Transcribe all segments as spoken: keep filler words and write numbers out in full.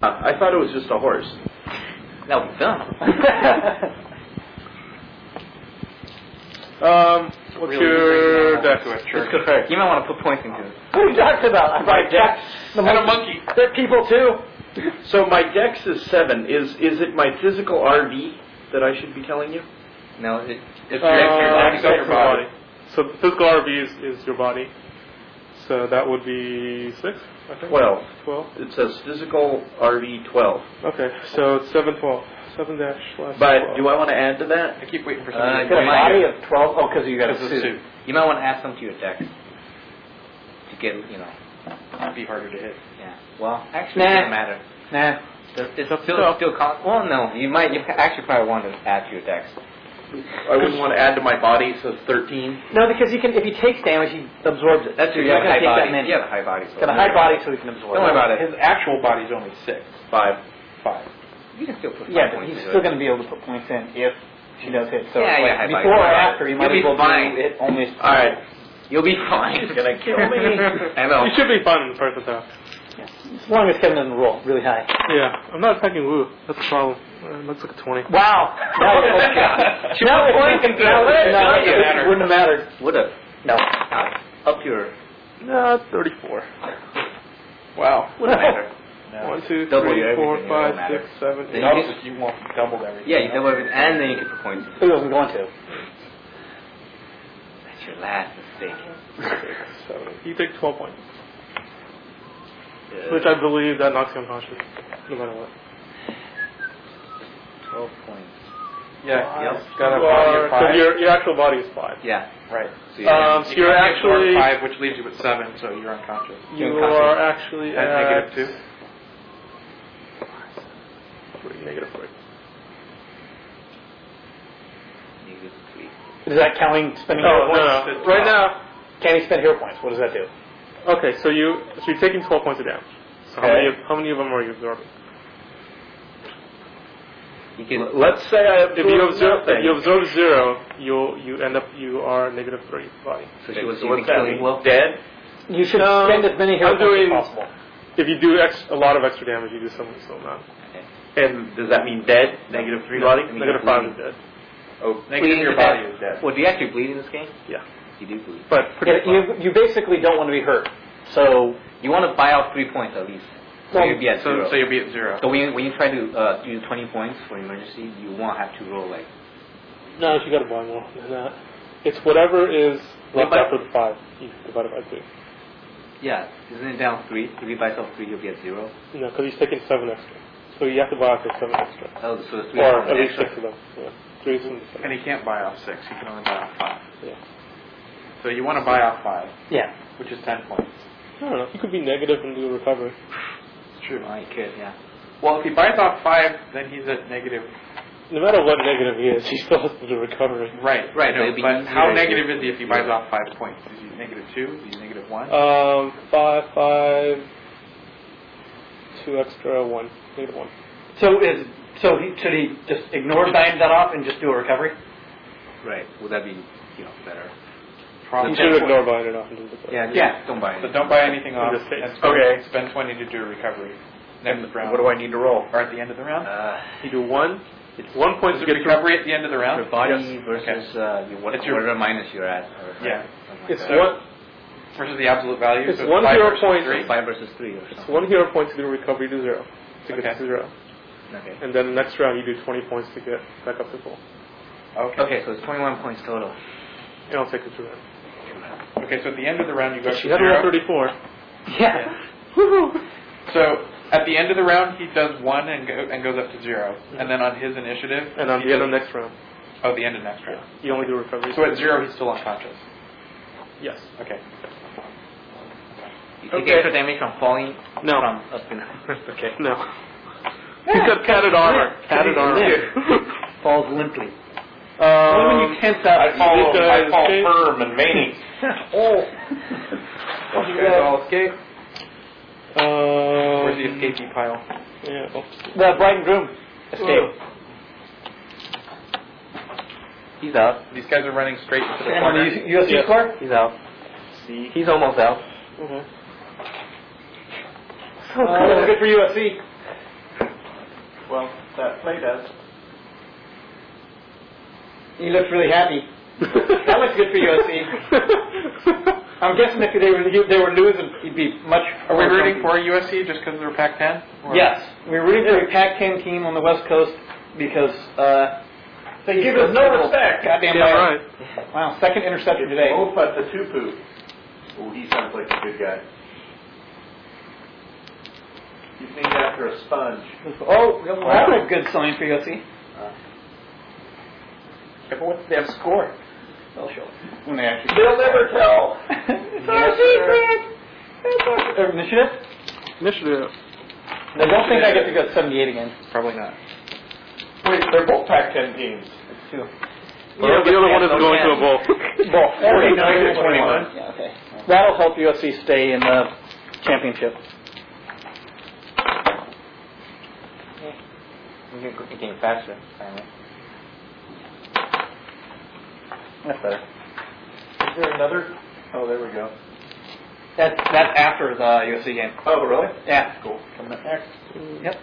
I thought it was just a horse. That would be dumb. um, what's really your dex? Let's go first. You might want to put points into it. What are you talking about? I My dex. The And a monkey. They're people too. So my dex is seven. Is is it my physical R V that I should be telling you? No, it, it's Uh, your dex your is your body. body. So the physical R V is, is your body. So that would be six, I think. Twelve. Twelve. It says physical R V twelve. Okay, so it's seven twelve. Seven dash less. But twelve. do I want to add to that? I keep waiting for Uh, somebody Got a you might- body of twelve. Oh, because you got a Because of the suit. suit. You might want to add some to your dex to get, you know, It'd be harder to hit. yeah. Well, actually, Nah. it doesn't matter. Nah. It's, it's Tough still stuff. still con- well, no. You might. You actually probably want to add to your dex. I wouldn't want to add to my body, so it's thirteen. No, because he can. If he takes damage, he absorbs it. That's your He's you not have a gonna high take body. that many. You have a high body. So Got a high body, so he can absorb. Don't worry about it. His actual body's only six. Five. Five. You can still put. Yeah, five but points he's into still it. going to be able to put points in if she does hit. So Yeah, like, yeah, high body. before or You'll after, he might be as well fine. do it almost. All right. You'll be fine. He's gonna kill me. I know. You should be fine in the first attack. As long as Kevin doesn't roll really high. Yeah, I'm not attacking Wu. That's the problem. Uh, it looks like a twenty. Wow. Now it's okay. Now it's thinking Now it- no, now it, it wouldn't have mattered. Would have. No. Up your. No, it's thirty-four. Wow. Wouldn't matter. No. One, two, Double three, your four, everything, it five, won't matter. six, seven, Then eight. you Notice you won't double everything. Yeah, you double everything, and then you can put points. Who wasn't going to? That's your last mistake. Six, seven. You take twelve points, Uh, which I believe that knocks you unconscious, no matter what. Twelve points. Yeah. Yep. It's got a You body are- of 'cause five. your your actual body is five. Yeah. Right. So you Um, so You you're can absorb actually five, which leaves you with seven, so you're unconscious. you You're unconscious. are actually At at negative two. three, negative three. Negative three. Is that counting spending Oh hero no, points? no. Right now. Can he spend hero points? What does that do? Okay, so you so you're taking twelve points of damage. So how Okay. many of, how many of them are you absorbing? You can. Let's say I If you absorb observe nothing. if you absorb zero, you you end up you are negative three body. So she was So what's using that killing mean? blow. Dead? You should No, spend as many hero I'm points doing- as possible. If you do ex, a lot of extra damage, you do some some amount. And does that mean dead? Negative three No, body? Negative five is dead. Oh, Negative your body is dead. Well, do you actually bleed in this game? Yeah, You do bleed. but Yeah, pretty you, you basically don't want to be hurt. So You want to buy out three points at least. So Well, you'll be at So, zero. so you'll be at zero. So when you, when you try to uh, use twenty points for emergency, you won't have to roll like. no, you got to buy more than that. It's whatever is left but- after the five. You divide it by two. Yeah, isn't it down three? If you buy yourself three, you'll be at zero. No, because he's taking seven extra. So you have to buy out the seven extra, Oh, so the three or are at least extra. six of them. Yeah, three from the And seven. he can't buy off six. He can only buy off five. Yeah. So you want to buy off five, yeah, which is ten points. I don't know. You could be negative and do a recovery. It's true. Oh, you could, yeah. Well, if he buys off five, then he's at negative. No matter what negative he is, he still has to do recovery. Right. Right, No, but it'd be but easier how to- negative is he if he buys off five points? Is he negative two? Is he negative one? Um, five, five, two extra, one, negative one. So is so he should he just ignore buying that off and just do a recovery? Right. Would that be, you know, better? You Probably. should ignore buying it off and do the recovery. Yeah. Just Yeah. Don't buy it. So don't buy anything off. Just take- And spend, Okay. spend twenty to do a recovery. Next round. What do I need to roll? Or at the end of the round? Uh, You do one. It's one point Is to it get through. recovery at the end of the your round? body Yes. versus uh, your, what, It's your- whatever minus you're at. Or, Yeah. something like It's that. one. Versus the absolute value? It's so one five hero versus point. three? Five versus three or It's something. one hero point to do recovery to zero. To get Okay. to zero. Okay. And then the next round you do twenty points to get back up to full. Okay. Okay, so it's twenty-one points total. And I'll take it through that. Okay, so at the end of the round you go up to She had to roll zero. thirty-four. Yeah. So at the end of the round he does one and go, and goes up to zero. And then on his initiative... And on he the end of does- next round, Oh, the end of next round. you only do recovery. So at zero he's still unconscious. Yes. Okay. You take Okay. extra damage from falling No. from up in. Okay. No. He's got padded armor. Padded armor. Falls limply. Um, when you tense up, I fall, these guys I fall escape? firm and veiny. oh. You guys all escape? Um, Where's the escapee pile? Yeah. Oh. The bride and groom escape. He's out. These guys are running straight into the And corner. the U S C Yeah. score? He's out. He's almost out. Okay. Oh, cool. Good for U S C. Well, that play does. He looks really happy. That looks good for U S C. I'm guessing if they were if they were losing, he'd be much. Are we rooting for U S C just because they're Pac ten? Yes, we're rooting for a Pac ten team on the West Coast because uh, they give us no respect. Goddamn Yeah, right. right. Wow, second interception today. Oh, but the Tupu. Oh, he sounds like a good guy. He's named after a sponge. Oh, well, that's a good sign for U S C. Yeah, but what's their score? They'll show it when they actually. They'll never tell. It's our secret. It's our uh, initiative. Initiative. I don't think I get to go seventy-eight again. Probably not. Wait, they're both Pac ten teams. It's two. Well, the other one is no going to a chance. bowl. Well, forty-nine to twenty-one. Yeah, okay. That'll help U S C stay in the championship. We're getting faster, finally. That's better. Is there another? Oh, there we go. That's that's after the U S C game. Oh, really? Yeah. Cool. Coming up next. Yep.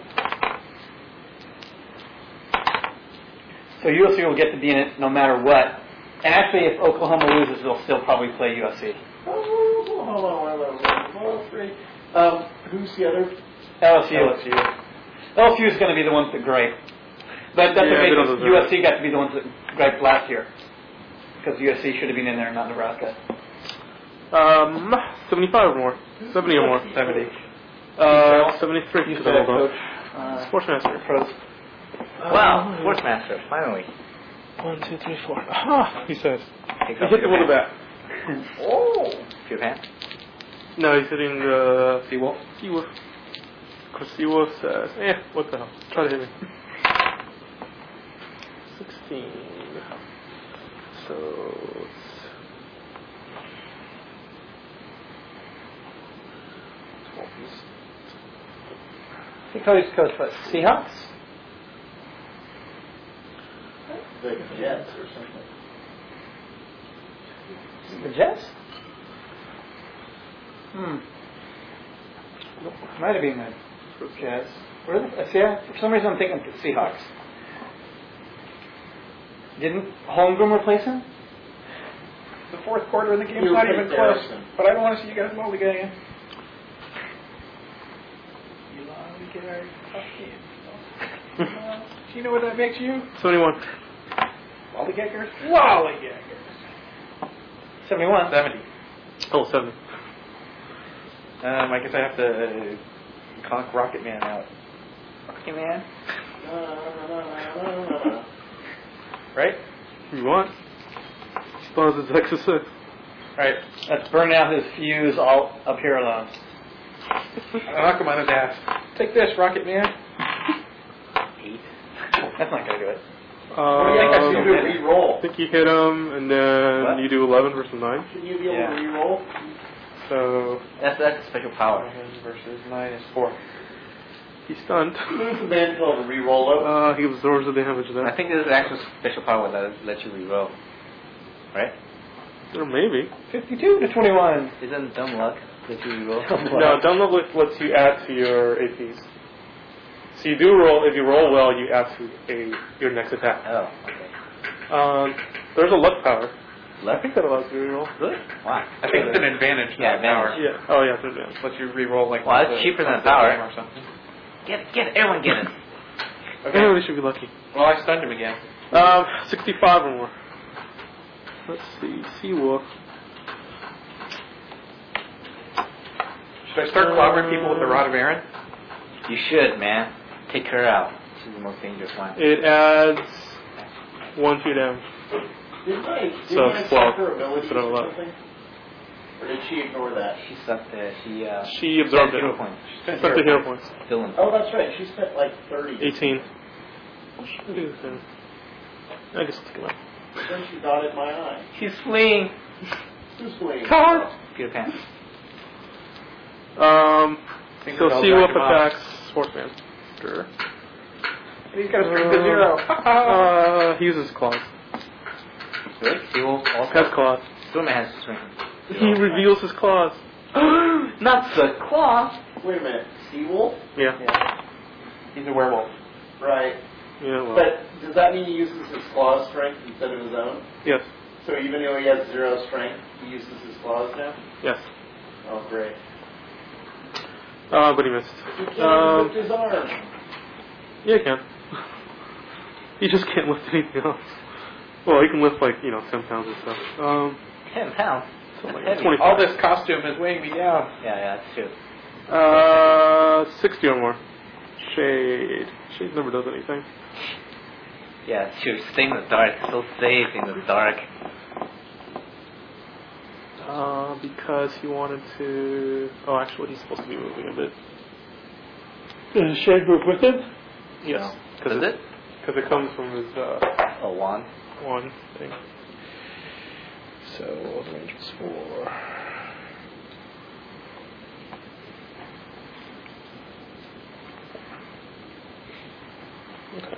So U S C will get to be in it no matter what. And actually, if Oklahoma loses, they'll still probably play U S C. Oh, hold on, hold on, hold on, hold on, three. Um, who's the other? L S U. L S U. L S U is going to be the ones that gripe. But that's Yeah, okay they don't because deserve U S C got to be the ones that griped last year. Because U S C should have been in there, not Nebraska. Um, seventy-five or more. seventy or more. seventy. Uh, seventy-three. You because said I'm old. Coach. Uh, Sportsmaster. Pros. Wow, Sportsmaster, finally. One, two, three, four. Aha! He says. Take He off hit the your one pants. back. Oh! Your pants? No, he's hitting the Seawolf? Seawolf. Because Seawolf says, eh, what the hell? Try to hit me. sixteen. So it's twelve. He coached coach what? Seahawks? The Jets or something. The Jets? Hmm. Might have been the Jets. What are the, see, I- for some reason I'm thinking the Seahawks. Didn't Holmgren replace him? The fourth quarter of the game's You not picked even close. Harrison. But I don't want to see you guys lollygagging. You lollygag. Well, do you know what that makes you? seventy-one. Lollygaggers? Lollygaggers. seventy-one. seventy. Oh, seventy. Um, I guess I have to conk Rocket Man out. Rocket Man? Right? You want? Spawns his Exorcist. Right. Let's burn out his fuse all up here alone. I'll knock him on his ass. Take this, Rocket Man. Eight. That's not going to do it. What do you think I Um, should do a re-roll? I think you hit him, and then What? you do eleven versus nine. Should you be able Yeah. to re-roll? So That's, that's a special power. Seven versus nine is four. he's stunned. Who's the man told to re-roll it? Uh, he absorbs the damage I there. think this is actual special power that lets you reroll. Right? Or maybe. fifty-two to twenty-one. Isn't dumb luck that you reroll? No, down level lets you add to your A Ps. So you do roll. If you roll well, you add to a your next attack. Oh, okay. Um, there's a luck power. I Luck? think that allows you to reroll. Really? Wow. I think it's an advantage, Yeah, not power. advantage. Yeah. Oh yeah, it's an advantage. Lets you re-roll like Well, it's the- cheaper than the power. game or something. Get it, get it, everyone get it. Okay. Everybody should be lucky. Well, I stunned him again. Um, sixty-five or more. Let's see. Seawolf. Should I start clobbering people with the Rod of Aaron? You should, man. Take her out. She's the most dangerous one. It adds one two damage. Didn't I, didn't So, I twelve. suck her abilities Instead of or eleven. something? Or did she ignore that? She sucked it. She, uh... She absorbed spent it. hero points. Spent the hero points. Dylan. Oh, that's right. She spent like thirty. eighteen. She can do this then. I guess I'll take him out. Then she dotted my eye. She's fleeing. Who's fleeing? Card! Peter Pan. Um, Think so I'll Seawolf jack him up. attacks Sportsman. Sure. He's got to strength to zero. Uh, he uses claws. Really? He will also... Has claws. Storman has to swing. He reveals his claws. Not the claw. Wait a minute. Seawolf? Yeah. Yeah. He's a werewolf. Right. Yeah, well. But does that mean he uses his claw strength instead of his own? Yes. So even though he has zero strength, he uses his claws now? Yes. Oh, great. Uh, but he missed. He can't Um, lift his arm. Yeah, he can. He just can't lift anything else. Well, he can lift like, you know, ten pounds or stuff. Um, Ten pounds. so like Heavy. twenty-five. All this costume is weighing me down. Yeah, yeah, that's true. Uh, sixty or more. Shade. Shade never does anything. Yeah, it's true. Stay in the dark. So safe in the dark. Uh, because he wanted to... Oh, actually, he's supposed to be moving a bit. Does Shade move with him? Yes. Does it? it? Because it comes from his uh, A wand. one thing. So, the range was four. Okay.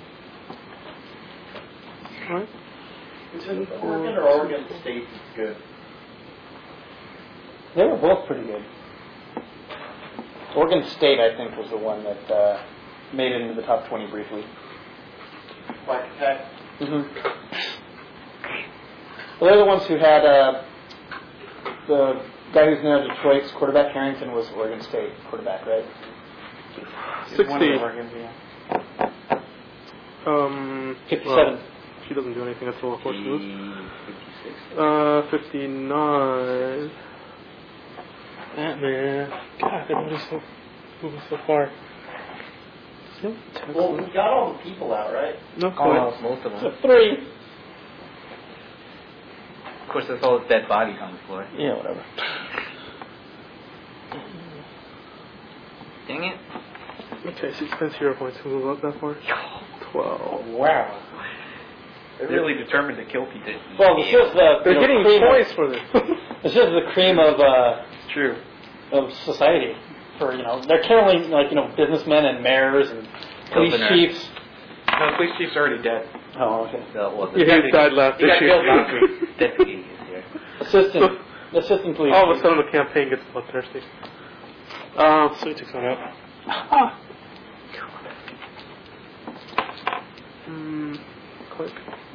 Alright. Is it Oregon or Oregon State is good? They were both pretty good. Oregon State, I think, was the one that uh, made it into the top twenty briefly. Like Tech? Mm-hmm. Well, they're the ones who had uh, the guy who's now Detroit's quarterback. Harrington was Oregon State quarterback, right? sixty. Oregon, yeah. Um, fifty-seven. well, she doesn't do anything until a horse moves. fifty-six. Uh, fifty-nine. That man. God, they're moving so, moving so far. No, Well, we got all the people out, right? no quite. Almost most of them. So three. Of course, there's all dead bodies on the floor. Yeah, whatever. Dang it. Okay, so he spends hero points to move up that far. Twelve. Wow. They're really determined to kill people. Well, this is the They're you know, getting cream points of, for this. this is the cream of uh, It's true. of society. For you know, they're killing like you know businessmen and mayors and police Governor. chiefs. No, the police chief's already dead. Oh, okay. The, well, the Yeah, he died last He got issue. killed last week. deputy is here. Assistant, assistant police. All of a sudden, the campaign gets bloodthirsty. Um, so he takes one out. Ah. Hmm. Click.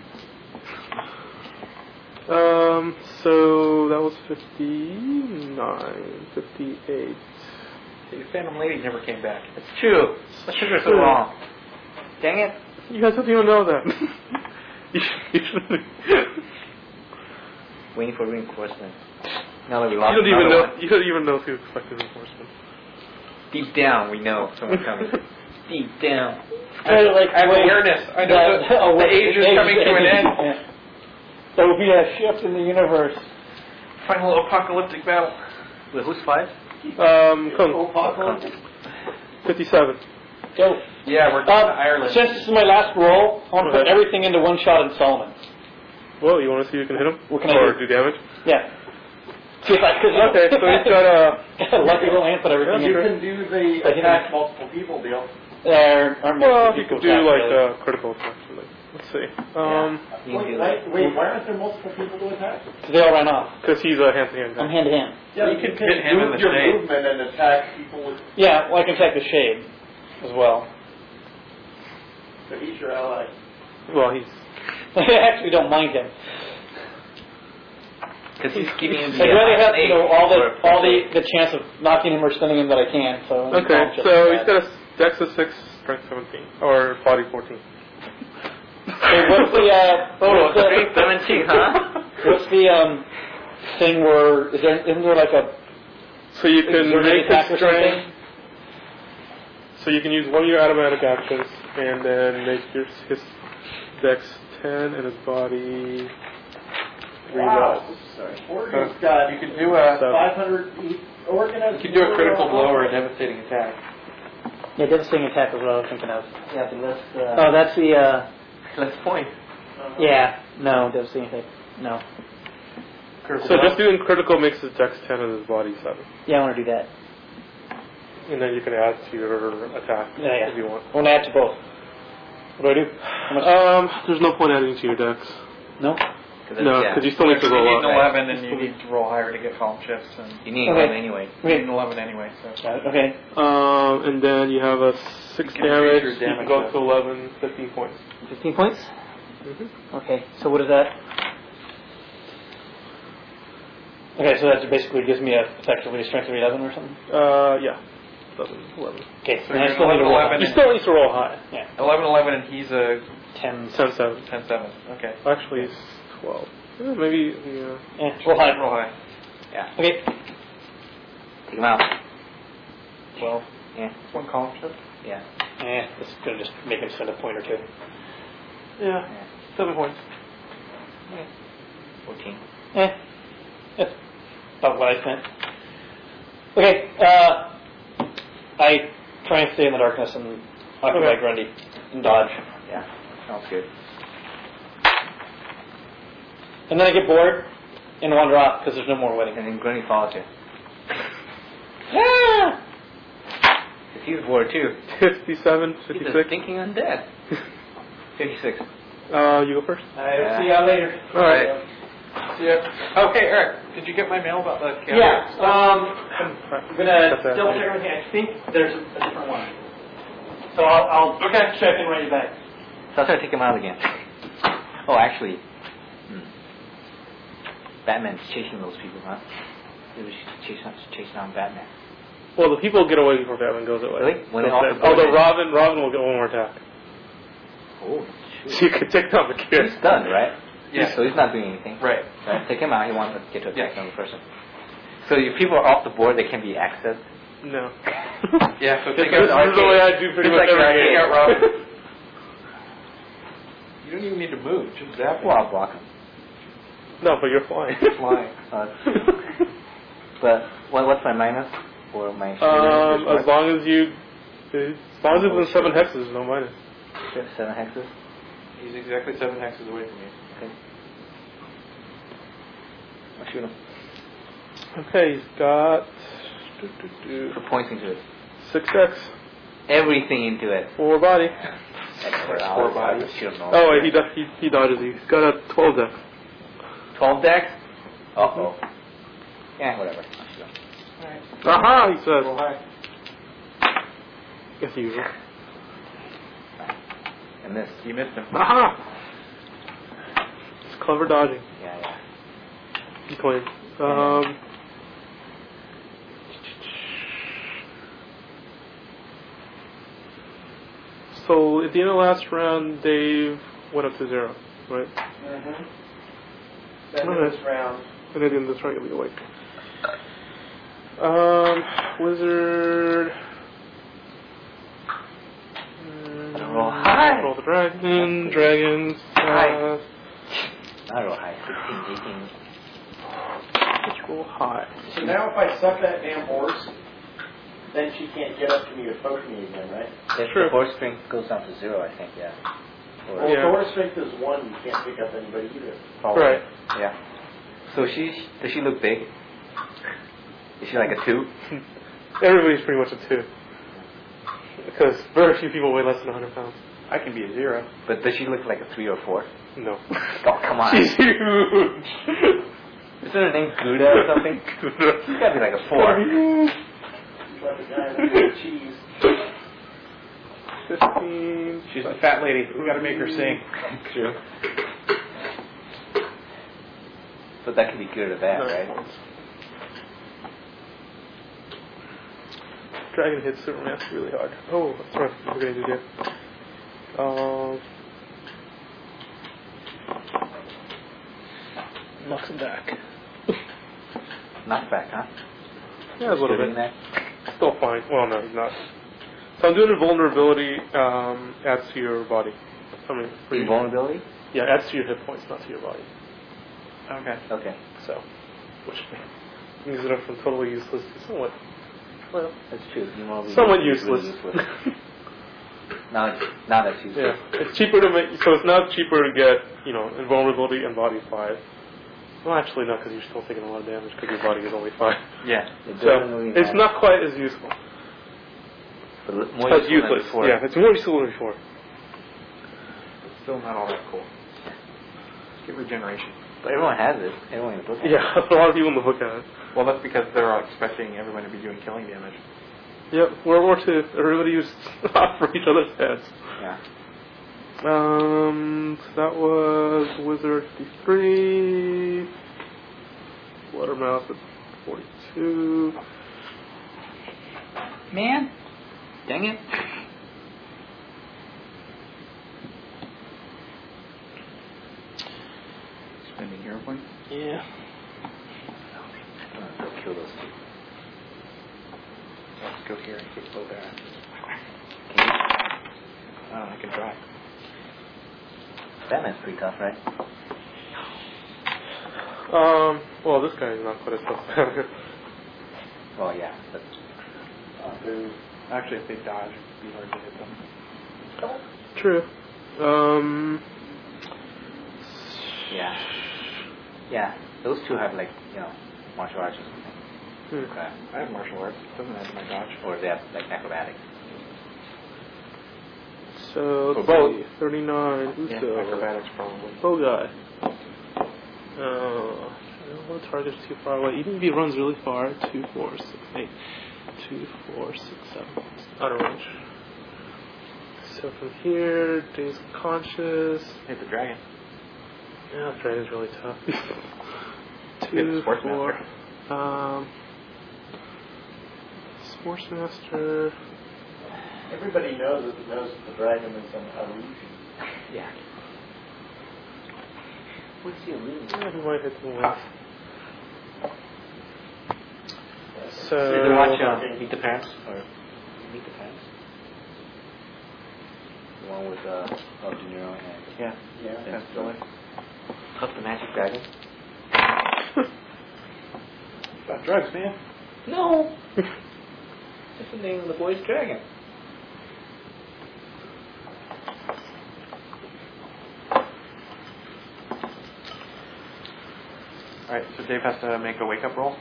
Um. So that was fifty-nine, fifty-eight. The Phantom Lady never came back. It's true. What sugar so wrong? Dang it. You guys don't even know that. you should. You, should, Waiting for reinforcement. Now that we you lost don't even another know. one. You don't even know who expected enforcement. Deep down, we know someone's coming. Deep down. Kind of like I have wait, awareness. I know that- the, oh, the wait, age is coming to an end. Yeah. There will be a shift in the universe. Final apocalyptic battle. Wait, who's five? Um, Kung. Apocalypse? fifty-seven. Go. Yeah, we're going Um, to Ireland. since this is my last roll, I want to Go put ahead. everything into one shot in Solomon. Well, you want to see who can hit him? What can I or do? do damage? Yeah. See if I could. Okay, so he's got a. got a lucky little hand, put everything You in. can do the But he attack multiple people deal. There are Well, multiple he could people do attack, like really. uh, critical attacks. Really. Let's see. Um, You can Wait, do wait, that. wait, why aren't there multiple people to attack? So they all ran off. because he's a hand-to-hand I'm guy. hand to hand. Yeah, You could hit him in move the your shade. movement and attack people with. Yeah, well, I can attack the shade as well. So he's your ally. Well, he's. I actually don't mind him. Because he's giving you the I'd rather have you eight know all the for- all the, the chance of knocking him or stunning him that I can. So Okay, I'll just so do he's that. got a dex of six, strength seventeen, or body fourteen. Hey, what's the uh, Oh, what's the, strength seventeen, huh? what's the um thing where is there isn't there like a So you can exerted make attack his or strength. something? So you can use one of your automatic actions, and then make your his dex ten and his body three Wow. less. Sorry. Oregon's got You could do a Seven. five hundred. Oregon has. you could do a critical blow or a devastating attack. Yeah, devastating attack is what I was thinking of. Yeah, but let's. Oh, Uh, that's the uh let's point. yeah no devastating attack no Critical So blow. just doing critical makes his dex ten and his body seven, yeah I want to do that. and then you can add to your attack Yeah, yeah. if you want. I want to add to both. What do I do? How much? Um, there's no point adding to your dex. no. Cause No, yeah. because you still need to You roll need up. an eleven, and you need to roll higher to get column shifts, and You need Okay. eleven anyway. you need an eleven anyway. So Got it. Okay. Um, and then you have a six You can damage. increase You your can damage go up. up to eleven, fifteen points. Fifteen points. Mm-hmm. Okay. So what is that? Okay, so that basically gives me a effectively a strength of eleven or something. Uh, yeah. eleven, eleven. Okay. So and I you're still need to roll. eleven You high. still need to roll high. Yeah. eleven, eleven, and he's a Ten. ten, seven. ten, seven. Okay. Actually, it's twelve. Yeah, maybe, yeah. Yeah. Roll high. Roll high. Yeah. Okay. Take him out. Twelve. Yeah. One column shift. Yeah. Eh, it's gonna just make him spend a point or two. Yeah. Seven points. Fourteen. Eh. That's about what I spent. Okay. Uh, I try and stay in the darkness and occupy Okay. Grundy and dodge. Yeah. Sounds good. And then I get bored and wander off because there's no more wedding. And then Grundy follows you. Ah! Cause he's bored too. fifty-seven, He's a fifty-six. stinking undead. Fifty-six. Uh, you go first. I'll Yeah. see y'all later. All right. Yeah. Okay, Eric. Did you get my mail about the camera? Yeah. Um, I'm gonna That's it. double check everything. I think there's a different one. So I'll, I'll okay. check and write you back. So I'll try to take him out again. Oh, actually, hmm. Batman's chasing those people, huh? Maybe we should chase down, chase down Batman. Well, the people get away before Batman goes away. Really? When So they off that- the board, although they- Robin, Robin will get one more attack. Oh, So shoot. you could take down the kid. He's stunned, right? Yeah. So he's not doing anything. Right. Right? Take him out. He wants to get to attack Yeah. another person. So if people are off the board, they can be accessed. No. Yeah, so This, take this out is the way I do pretty It's much like every take game. out Robin. You don't even need to move. Just zap him. Well, I'll block him. No, but you're flying. Flying. Uh, but what, what's my minus for my Um, shooter? as long as you, as long as it's in seven hexes, no minus. Seven hexes. He's exactly seven hexes away from you. Okay. I'll shoot him. Okay, he's got do, do, do, Put points into it. six X, Everything into it. four body. Four Four bodies. Shoot him all. Oh wait, he, do- he he dodges. He's got a twelve deck. Twelve decks. Uh oh. Yeah, whatever. I'll shoot him. Aha! He says. Roll high. Guess usual. And this. You missed him. Aha! It's clever dodging. Yeah, yeah. He claims. Um. So at the end of the last round, Dave went up to zero, right? Mm-hmm. Then Okay. this round. And at the end of this round, you'll be awake. Um, wizard. Mm, Roll high. Roll the dragon. Dragons. High. Uh, Not real high. sixteen, eighteen. let's roll high. So now if I suck that damn horse, then she can't get up to me or poke me again, right? If Sure. the horse strength goes down to zero, I think, yeah. Or, Well, Yeah. if the horse strength is one, you can't pick up anybody either. probably. Right. Yeah. So she does she look big? Is she like a two? Everybody's pretty much a two. Because very few people weigh less than one hundred pounds. I can be a zero. But does she look like a three or four? No. Oh, come on. She's huge. Isn't her name Gouda or something? She's gotta be like a four. She's like a guy with cheese. Fifteen. She's a fat lady. We got to make her sing. True. But that can be good or bad, Nine right? points. Dragon hits Superman really hard. Oh, that's right. We're gonna do that. Um, knocks him back. Knock back, huh? Yeah, a little Doing bit. that. Still fine. Well, no, he's not. So I'm doing invulnerability. Um, adds to your body. I mean, for you. Invulnerability? Yeah, adds to your hit points, not to your body. Okay. Okay. So, which means that I'm totally useless to somewhat. Well, That's true. Invulnerability somewhat is really useless. now, it's, now that's useless. Yeah, it's cheaper to make. So it's not cheaper to get, you know, invulnerability and body five. Well, actually, not because you're still taking a lot of damage because your body is only five. Yeah. It So doesn't really it's matter. not quite as useful. But l- more It's useful than useless. before. Yeah, it's more useful than before. Still not all that cool. Get regeneration. But everyone has it. Everyone in the book has Yeah, a lot of people in the book have it. Well, that's because they're all expecting everyone to be doing killing damage. Yep, World War Two. Everybody used off for each other's heads. it. Yeah. Um, so that was Wizard fifty-three. Watermouth at forty-two. Man. Dang it. Spending hero points. Yeah. I'm gonna go kill those two. Let's go here and kick both ass. Can you? Oh, I can try. Batman's pretty tough, right? Um, well, this guy is not quite as tough. Well, yeah. But Actually, if they dodge, it'd be hard to hit them. True. Um, yeah. Yeah. Those two have, like, you know, martial arts or something. hmm. Okay. I have martial arts. It doesn't add to my dodge. Or they have, like, acrobatics. So, let's both. see, thirty-nine. Who's Yeah, the acrobatics probably. bow guy? Uh, I don't want to target too far away. Even if he runs really far, two, four, six, eight. Two, four, six, seven. Out of range. So from here, Days Conscious. Hit the dragon. Yeah, the dragon's really tough. Hit Two, the Sports four. Master. Um, Sportsmaster. Everybody knows that knows that the dragon is an illusion. Yeah. What's the illusion? Yeah, he might hit the wings. So, Did you watch uh, Meet the Parents? Or Meet the Parents? The one with uh, Bob De Niro and Yeah. Yeah. and Stiller. Huff the Magic Dragon? About drugs, man. No! That's the name of the boy's dragon. Alright, so Dave has to make a wake-up roll.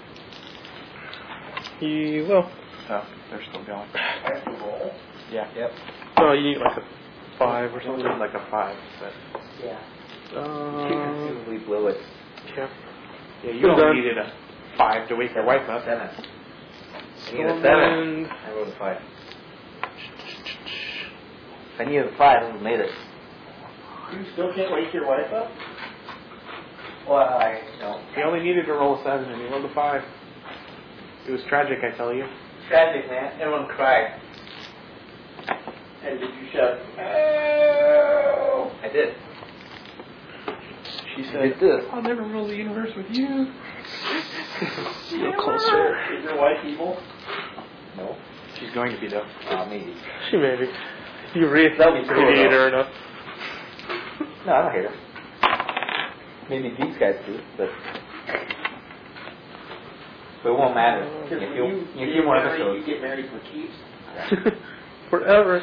he will. Oh, they're still going. I have to roll. Yeah. Yep. No, you need like a five or Something something. like a five, but Yeah. Um, Presumably blow it. yeah. yeah, you Good only done. needed a five to wake your wife up. Seven. I need a seven. Stormwind. I rolled a five. If I needed a five, I would have made it. You still can't wake your wife up? Well, I know. He only needed to roll a seven, and he rolled a five. It was tragic, I tell you. Tragic, man. Everyone cried. And did you shout, "Oh"? I did. She I said, did this. I'll never rule the universe with you. You're closer. Is your wife evil? No. She's going to be, though. Uh, maybe. She may be. You re- That'd be cool, radiate though. her enough. No, I don't hate her. Maybe these guys do, but but it won't matter. Because In a when few, you, in a you few more get married, episodes. you get married for keeps. Forever.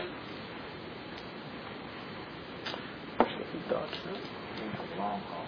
Dodge that. It's a long haul.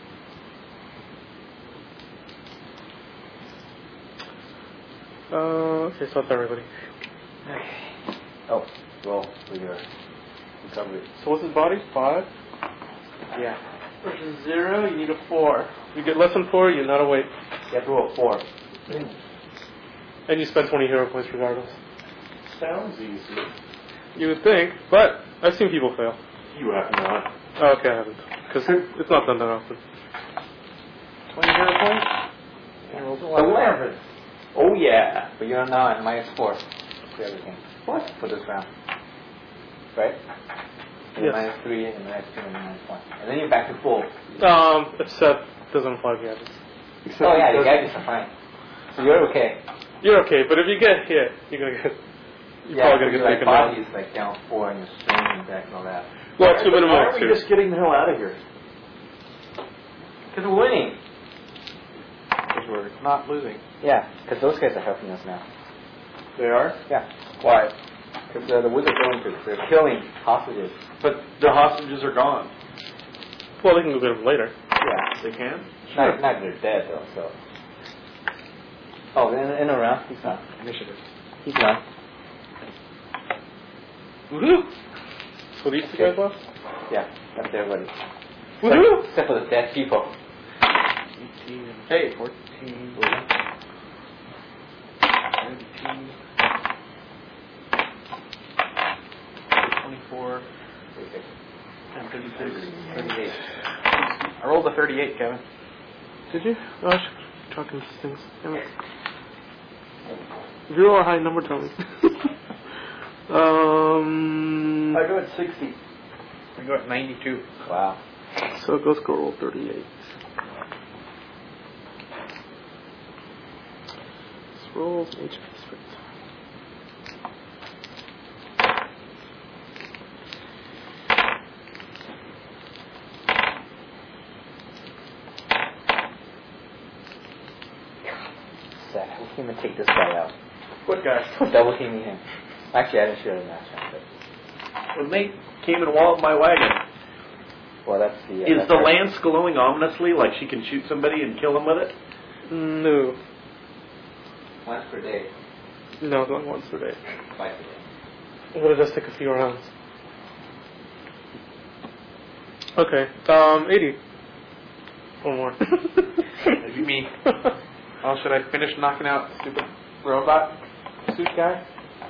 Uh, okay, so that's everybody. Okay. Oh, well, we are recovered. So what's his body? Five? Yeah. Versus zero, you need a four. You get less than four, you're not awake. You have to roll a four. And you spend twenty hero points regardless. Sounds easy. You would think, but I've seen people fail. You have not. Oh, okay, I haven't. Because it's not done that often. twenty hero points? I rolled eleven. Oh yeah. But you're now at minus four for everything. What? For this round. Right? And Yes. minus three and minus two and minus one. And then you're back to full. Um, except doesn't apply to gadgets. Oh yeah, the gadgets are fine. So you're okay. You're okay, but if you get hit, you're gonna get. You're Yeah, probably gonna get your taken body down. is like down four and you're straining back and all that. Well, two minimum Why are we two. just getting the hell out of here? Because we're winning. Because we're not losing. Yeah, because those guys are helping us now. They are? Yeah. Why? Because uh, the wizards going to they're killing hostages. But the hostages are gone. Well, they can go get them later. Yeah. They can? Not, not they're dead though, so. Oh, in, in a round, he's not. Initiative. He's not. Woohoo! So these two guys left? Yeah, that's everybody. Woohoo! Except for the dead people. eighteen, and Hey. fourteen. nineteen. twenty-four. And thirty-six. thirty-eight. I rolled a thirty-eight, Kevin. Did you? Oh, I should be talking to things. Damn it. If you roll a high number, tell me. um. I go at sixty. I go at ninety-two. Wow. So let's go roll thirty-eight. Let's roll some H P straight. Sad. We can't even take this guy out. What guy? Double teaming him. Actually, I didn't shoot him last time, but Well, Nate came and walloped my wagon. well, that's the. Uh, Is that's the our- lance glowing ominously like she can shoot somebody and kill them with it? No. once per day, No, it's only once per day. twice a day. But it does take a few rounds. Okay. Um, eighty. One more. Maybe me. Oh, should I finish knocking out stupid robot suit guy?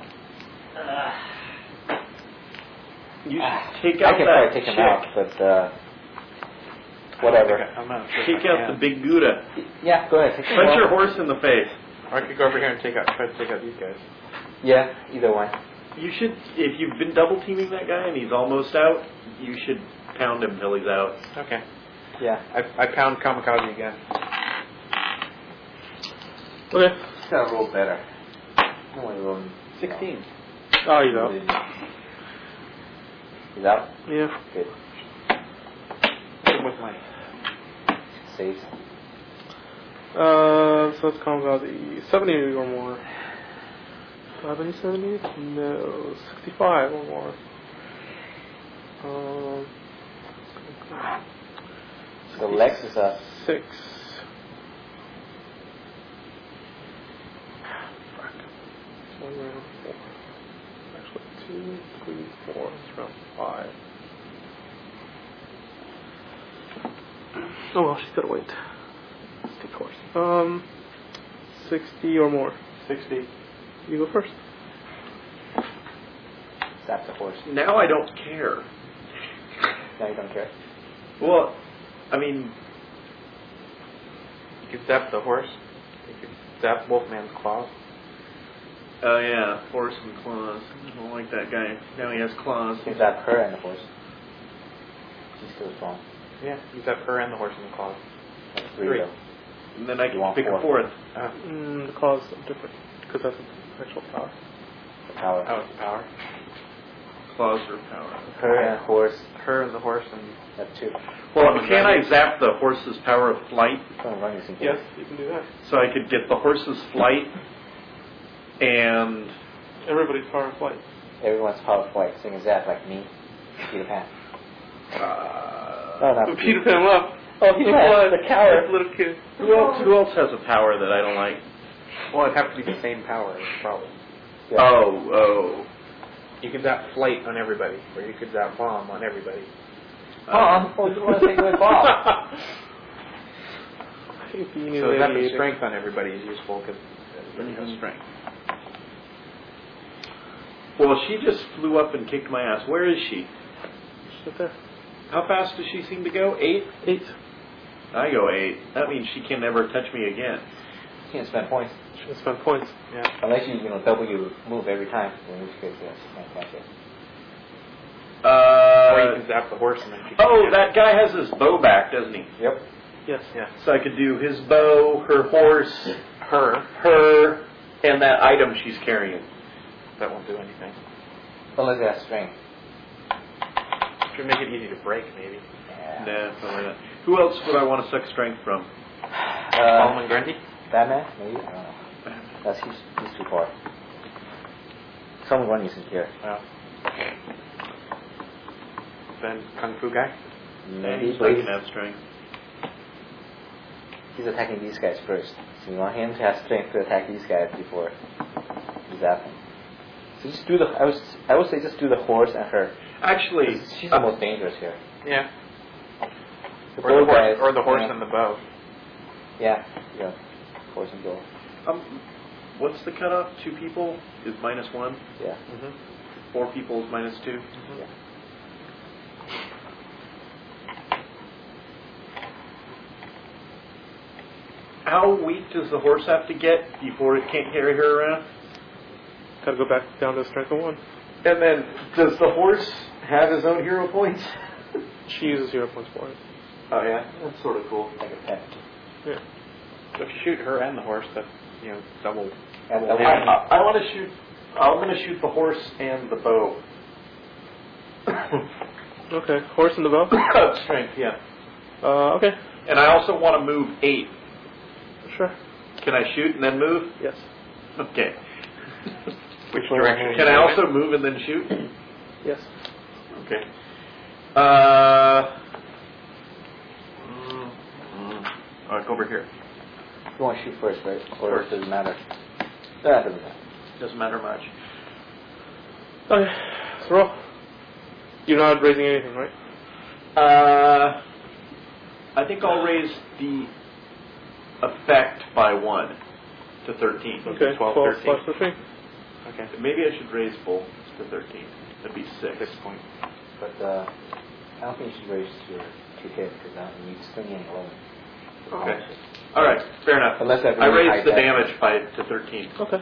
You Ah, should take I out can that probably take chick. him out, but uh, whatever. I'm not sure. Take if I out the can. big Gouda. Yeah, go ahead. Take him Punch out. your horse in the face. Or I could go over here and take out, try to take out these guys. Yeah, either one. You should, if you've been double teaming that guy and he's almost out, you should pound him till he's out. Okay. Yeah. I, I pound Kamikaze again. Okay. Just gotta roll better. No one rolling. sixteen. Oh, you know. He's out. Yeah. Good. Same with mine. Saves. Uh, so let's call about the seventy or more. seventy, seventy? No. sixty-five or more. Um, So Lex is up. six. Fuck. So round four. Actually, two, three, four. It's round five. Oh well, she's gotta wait. Of course. Um, sixty or more. sixty. You go first. That's the horse. Now I don't care. Now you don't care. Well, I mean, You could zap the horse. You could zap Wolfman's claws. oh yeah, horse and claws. I don't like that guy. Now he has claws. You can zap her and the horse. She's still strong. Yeah, you zap her and the horse in the claws. That's three, Three. though. And then I You can want pick a four. fourth. Uh, Mm, the cause is different because that's an actual power. The power. oh, it's power. Claws are power. Her and horse. Her and the horse and... That's two. Well, can I zap the horse's power of flight? Don't run using Yes, you can do that. So I could get the horse's flight and... Everybody's power of flight. Everyone's power of flight. Sing a zap like me. Peter Pan. Uh, No, not Peter Pan left. Oh, he was the coward. That little kid. who else? Who else has a power that I don't like? Well, it'd have to be the same power, is the problem. Yeah. Oh, oh. You could zap flight on everybody, or you could zap bomb on everybody. Bomb? Oh, you want to take away bomb? I think you need So an zapping aviator. strength on everybody is useful, because everybody has Mhm. strength. Well, she just flew up and kicked my ass. Where is she? Sit there. How fast does she seem to go? Eight? Eight. I go eight. That means she can never touch me again. You can't spend points. She can spend points. Yeah. Unless you, you know, double your move every time. In which case, yes, you can't catch it. Or you Uh, can zap the horse and then she oh, can that guy has his bow back, doesn't he? Yep. Yes. Yeah. So I could do his bow, her horse, Her. her, and that item she's carrying. That won't do anything. Unless it has strength. Should make it easy to break, maybe. Yeah. Nah, something like that. Who else would I want to suck strength from? Uh, Solomon Grundy? Batman? Maybe? I don't know. That's he's, he's too far. Someone run isn't here. Well. Then Kung Fu guy? Maybe, I but can have strength. he's attacking these guys first. So you want him to have strength to attack these guys before you zap him. So just do the. I was. I would say just do the horse and her. Actually, She's uh, the most dangerous here. Yeah. The Or the bow horse, guys, or the horse yeah. and the bow. Yeah, yeah. Horse and bull. Um, what's the cutoff? Two people is minus one. Yeah. Mm-hmm. Four people is minus two. Yeah. How weak does the horse have to get before it can't carry her around? Gotta go back down to strength of one. And then, does the horse have his own hero points? She uses hero points for it. Oh yeah, that's sort of cool. Like a pet. Yeah. So if you shoot her and the horse, that's, you know, double. And I, the I, I want to shoot. I'm going to shoot the horse and the bow. Okay, horse and the bow. Strength, yeah. Uh, okay. And I also want to move eight. Sure. Can I shoot and then move? Yes. Okay. Which direction? Can I also move and then shoot? Yes. Okay. Uh. Mm, mm. All right, go over here. You want to shoot first, right? Or it doesn't matter? That doesn't matter. Doesn't matter much. Okay, so roll. You're not raising anything, right? Uh, I think I'll raise the effect by one to thirteen. Okay, twelve, twelve thirteen. plus thirteen. Okay, maybe I should raise both to thirteen. That'd be six. Six points. But uh, I don't think you should raise to, to hit because uh, you still need an eleven. Okay. All right, fair enough. Unless that I really high raised the deck. damage by to thirteen. Okay.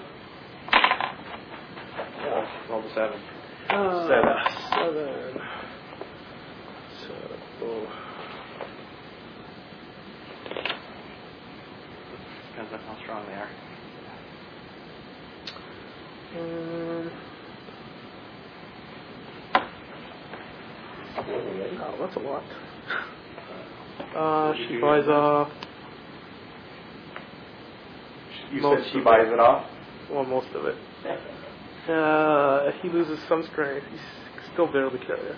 Yeah, roll the seven. Uh, Seven. Seven. So, oh. Depends on how strong they are. Um, oh, that's a lot. Uh, she buys off. You Most said she of buys it. it off? Well, most of it. Uh, he loses some strength. He's still barely carrier.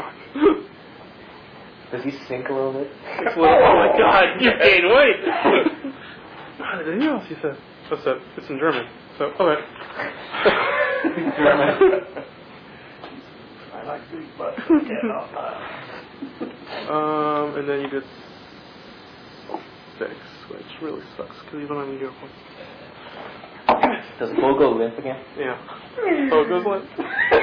Does he sink a little bit? It's a little, oh my god, you gained weight! Anything else you said? I said, it's in German. So, okay. German. I like these, but can't off Um, and then you get six, which really sucks because you don't have any hero points. Does Bo go limp again? Yeah. Oh, it goes limp.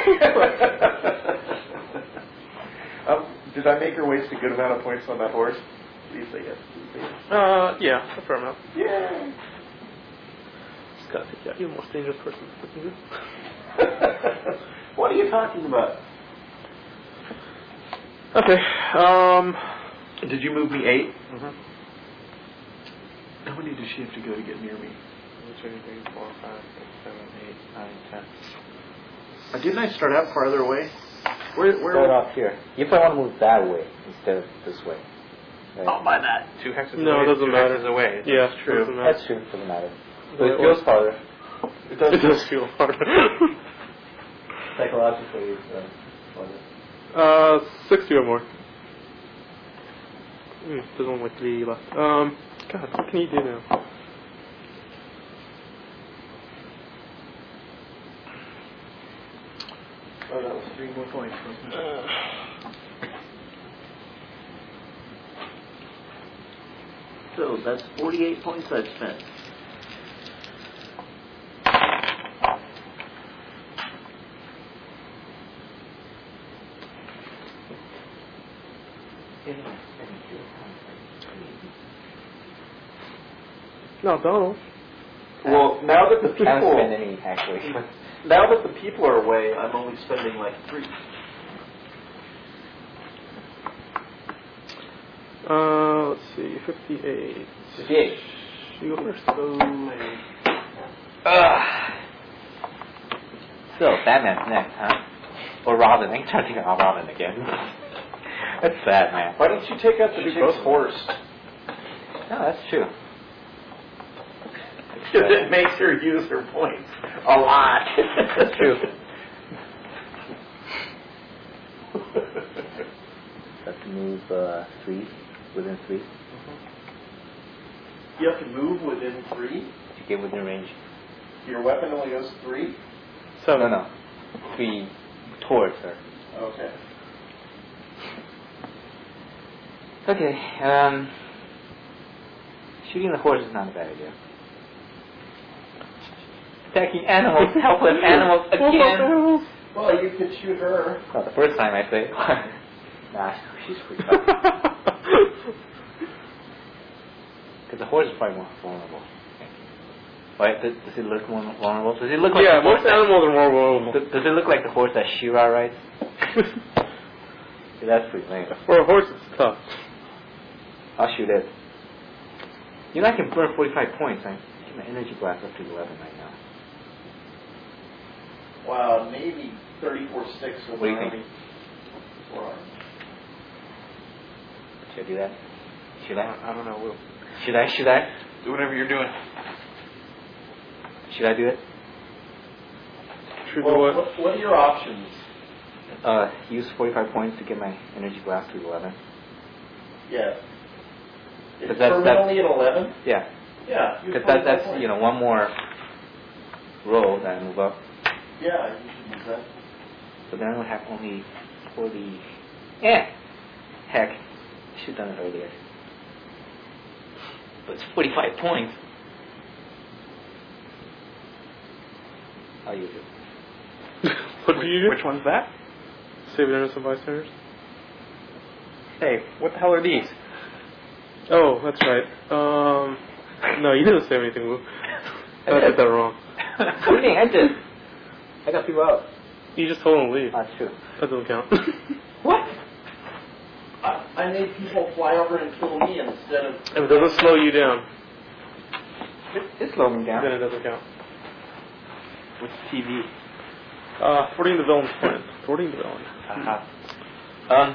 um, did I make her waste a good amount of points on that horse? Please say yes. Please say yes. Uh, yeah, a fair amount. Yeah. Just gotta take out. You're the most dangerous person. What are you talking about? Okay. Um. Did you move me eight? Mm-hmm. How many does she have to go to get near me? two, three, four, five, six, seven, eight, nine, ten. Uh, didn't I start out farther away? Where? Where? Start off here. You probably want to move that way instead of this way. Right? I'll buy that. Two hexes No, away. it doesn't two matter. hexes away. Yeah, That's true. doesn't matter. That's true. Doesn't matter. But But it feels farther. It does. It does feel hard. Psychologically, it's uh, farther. uh, sixty or more. Mm, there's only like three left. Um, God, what can you do now? Oh, that was three more points, wasn't it? Uh, So that's forty-eight points I've spent. no, Donald. Well, now that the I haven't people, spent any actually. now that the people are away, I'm only spending like three. Uh, let's see, fifty-eight. Fifty-eight. You go first. Ugh. So Batman's next, huh? Or Robin? I'm trying to think about Robin again. That's sad, man. Why don't you take out the Should chick's both. horse? No, that's true. Because it makes her use her points a lot. That's true. Have to move uh, three, within three, You have to move within three. to get within range. Your weapon only goes three. Seven. No, no, three towards her. Okay. Okay, um, Shooting the horse is not a bad idea. Attacking animals, helpless animals again. Well, you could shoot her. Not the first time I say. Nah, she's freaked out. Because the horse is probably more vulnerable. Right? Does, does it look more vulnerable? Does it look like Yeah, the horse most animals are more vulnerable. Does, does it look like the horse that She-Ra rides? Yeah, that's pretty lame. For a horse, it's tough. I'll shoot it. You know I can burn forty-five points. I get my energy blast up to eleven right now. Wow, maybe thirty-four six with What do you army. think? Four army. Should I do that? Should I? I don't know. We'll Should I? Should I? do whatever you're doing. Should I do it? Shoot Well, the what? what, what are your options? Uh, use forty-five points to get my energy blast to eleven. Yes. It's But that's- permanently at eleven? Yeah, Yeah. use because that, that's twenty-five you know one more roll that I move up. points. Yeah, you should use that. So then I would have only forty. Eh, heck, I should have done it earlier. But it's forty-five points. I'll use it. What do you do? Which one's that? Save it innocent bystanders. Hey, what the hell are these? Oh, that's right. Um, no, you didn't save anything, Lou. I did that wrong. What do you mean? I did. I got people out. You just told them to leave. That's true. That doesn't count. What? I, I made people fly over and kill me instead of... If it doesn't slow you down, It, it slowed me down. then it doesn't count. What's T V? Uh, thwarting the villain's plan. Thwarting the villain. Uh-huh. Um,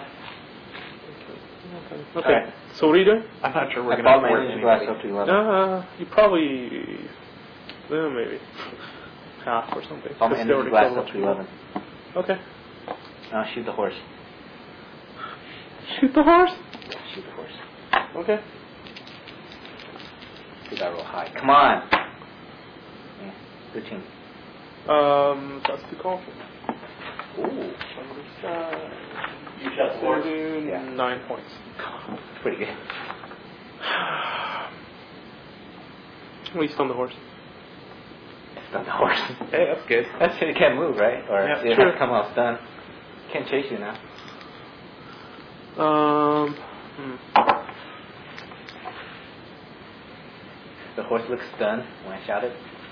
Okay. Alright. So what are you doing? I'm not sure we're I going to bought my afford energy blast anybody. up to eleven. Uh, you probably... Uh, maybe. Half or something. Bought my Because they energy already blast killed up a to bunch of eleven. people. Okay. Now shoot the horse. Shoot the horse? Yeah, shoot the horse. Okay. Do that real high. Come on. Yeah, good team. Um, that's too colorful. Ooh, You shot the horse. Yeah. Nine points. pretty good. Well, you stunned the horse. Stun the horse. Hey, that's good. That's it can't move, right? Or Yeah, it sure. has to come out stun. Can't chase you now. Um, hmm. The horse looks stunned when I shout it.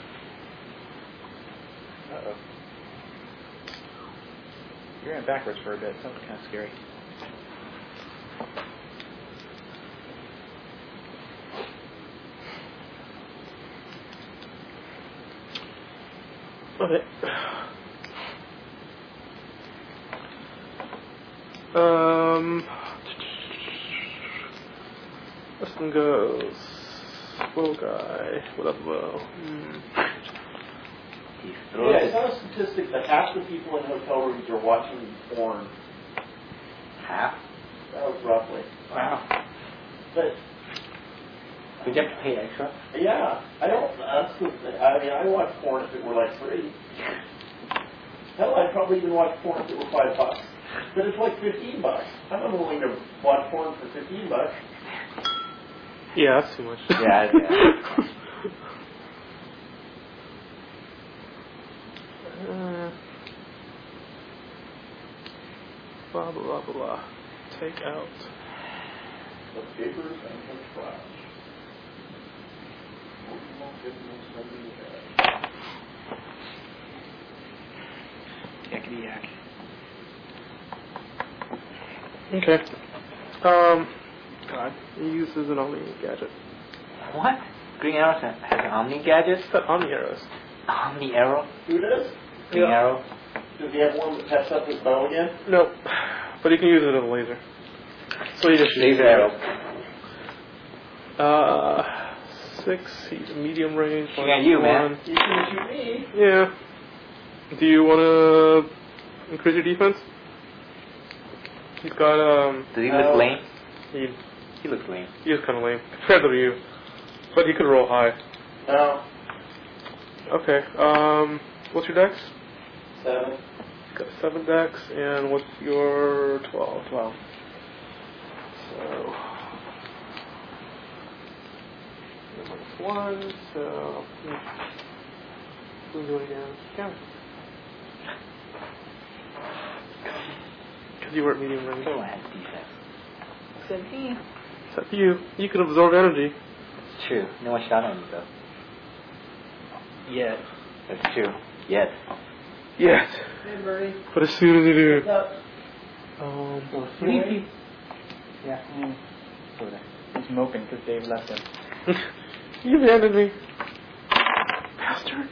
Uh-oh. You ran backwards for a bit. That was kind of scary. Okay. Um, this one goes. Bow guy. What up, bow? Hmm. He Yeah, throws I it saw a statistic that half the people in hotel rooms are watching porn. half. That was roughly. Wow. But, Would you have to pay extra? yeah, I don't, that's the thing. I mean, I watch porn if it were like free. Hell, I'd probably even watch porn if it were five bucks. But it's like fifteen bucks. I'm not willing to watch porn for fifteen bucks. Yeah, that's too much. Yeah, yeah. Uh, blah, blah, blah, blah, blah. Take out. The papers and the trash. Oh, goodness, nobody has. Yakety yak. Okay. Um, God, he uses an Omni gadget. What? Green Arrow has an Omni gadget? It's got Omni arrows. Omni Arrow? Who does? Green Yeah. Arrow? Does he have one that pets up his bow again? Nope. But he can use it as a laser. So he just Laser arrow. Uh, six. He's a medium range. Look at you, man. He's gonna shoot me. Yeah. Do you want to increase your defense? He's got um. Does he Uh, look lame? He He looks lame. he is kind of lame compared to you, but he could roll high. No. Okay. Um, what's your dex? Seven. He's got seven dex, and what's your twelve? Twelve. So. one, so yeah. We can do it again. Yeah. Because you weren't medium range. Go ahead, defense. seventeen. It's up to you. You can absorb energy. It's true. No one shot on you, though. Yes. That's true. Yes. Yes. Hey, Bernie. But as soon as you do, What's up? um, Sleepy. Yeah. Mm. He's moping because Dave left him. you abandoned me, bastard.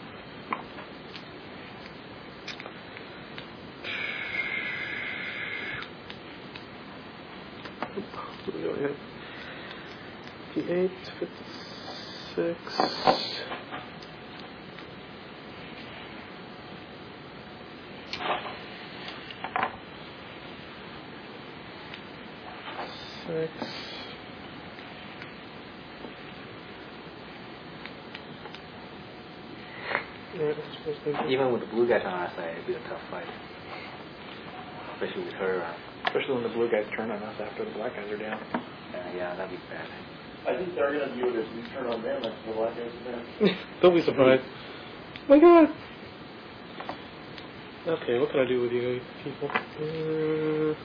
What are we doing here? fifty-eight, fifty-six. Six. Yeah, that's what Even with the blue guys on our side, it'd be a tough fight. Especially with her around. Especially when the blue guys turn on us after the black guys are down. Uh, yeah, that'd be bad. I think they're going to view it as we turn on them like the black guys are them. Don't be surprised. Oh my god. Okay, what can I do with you people? Uh,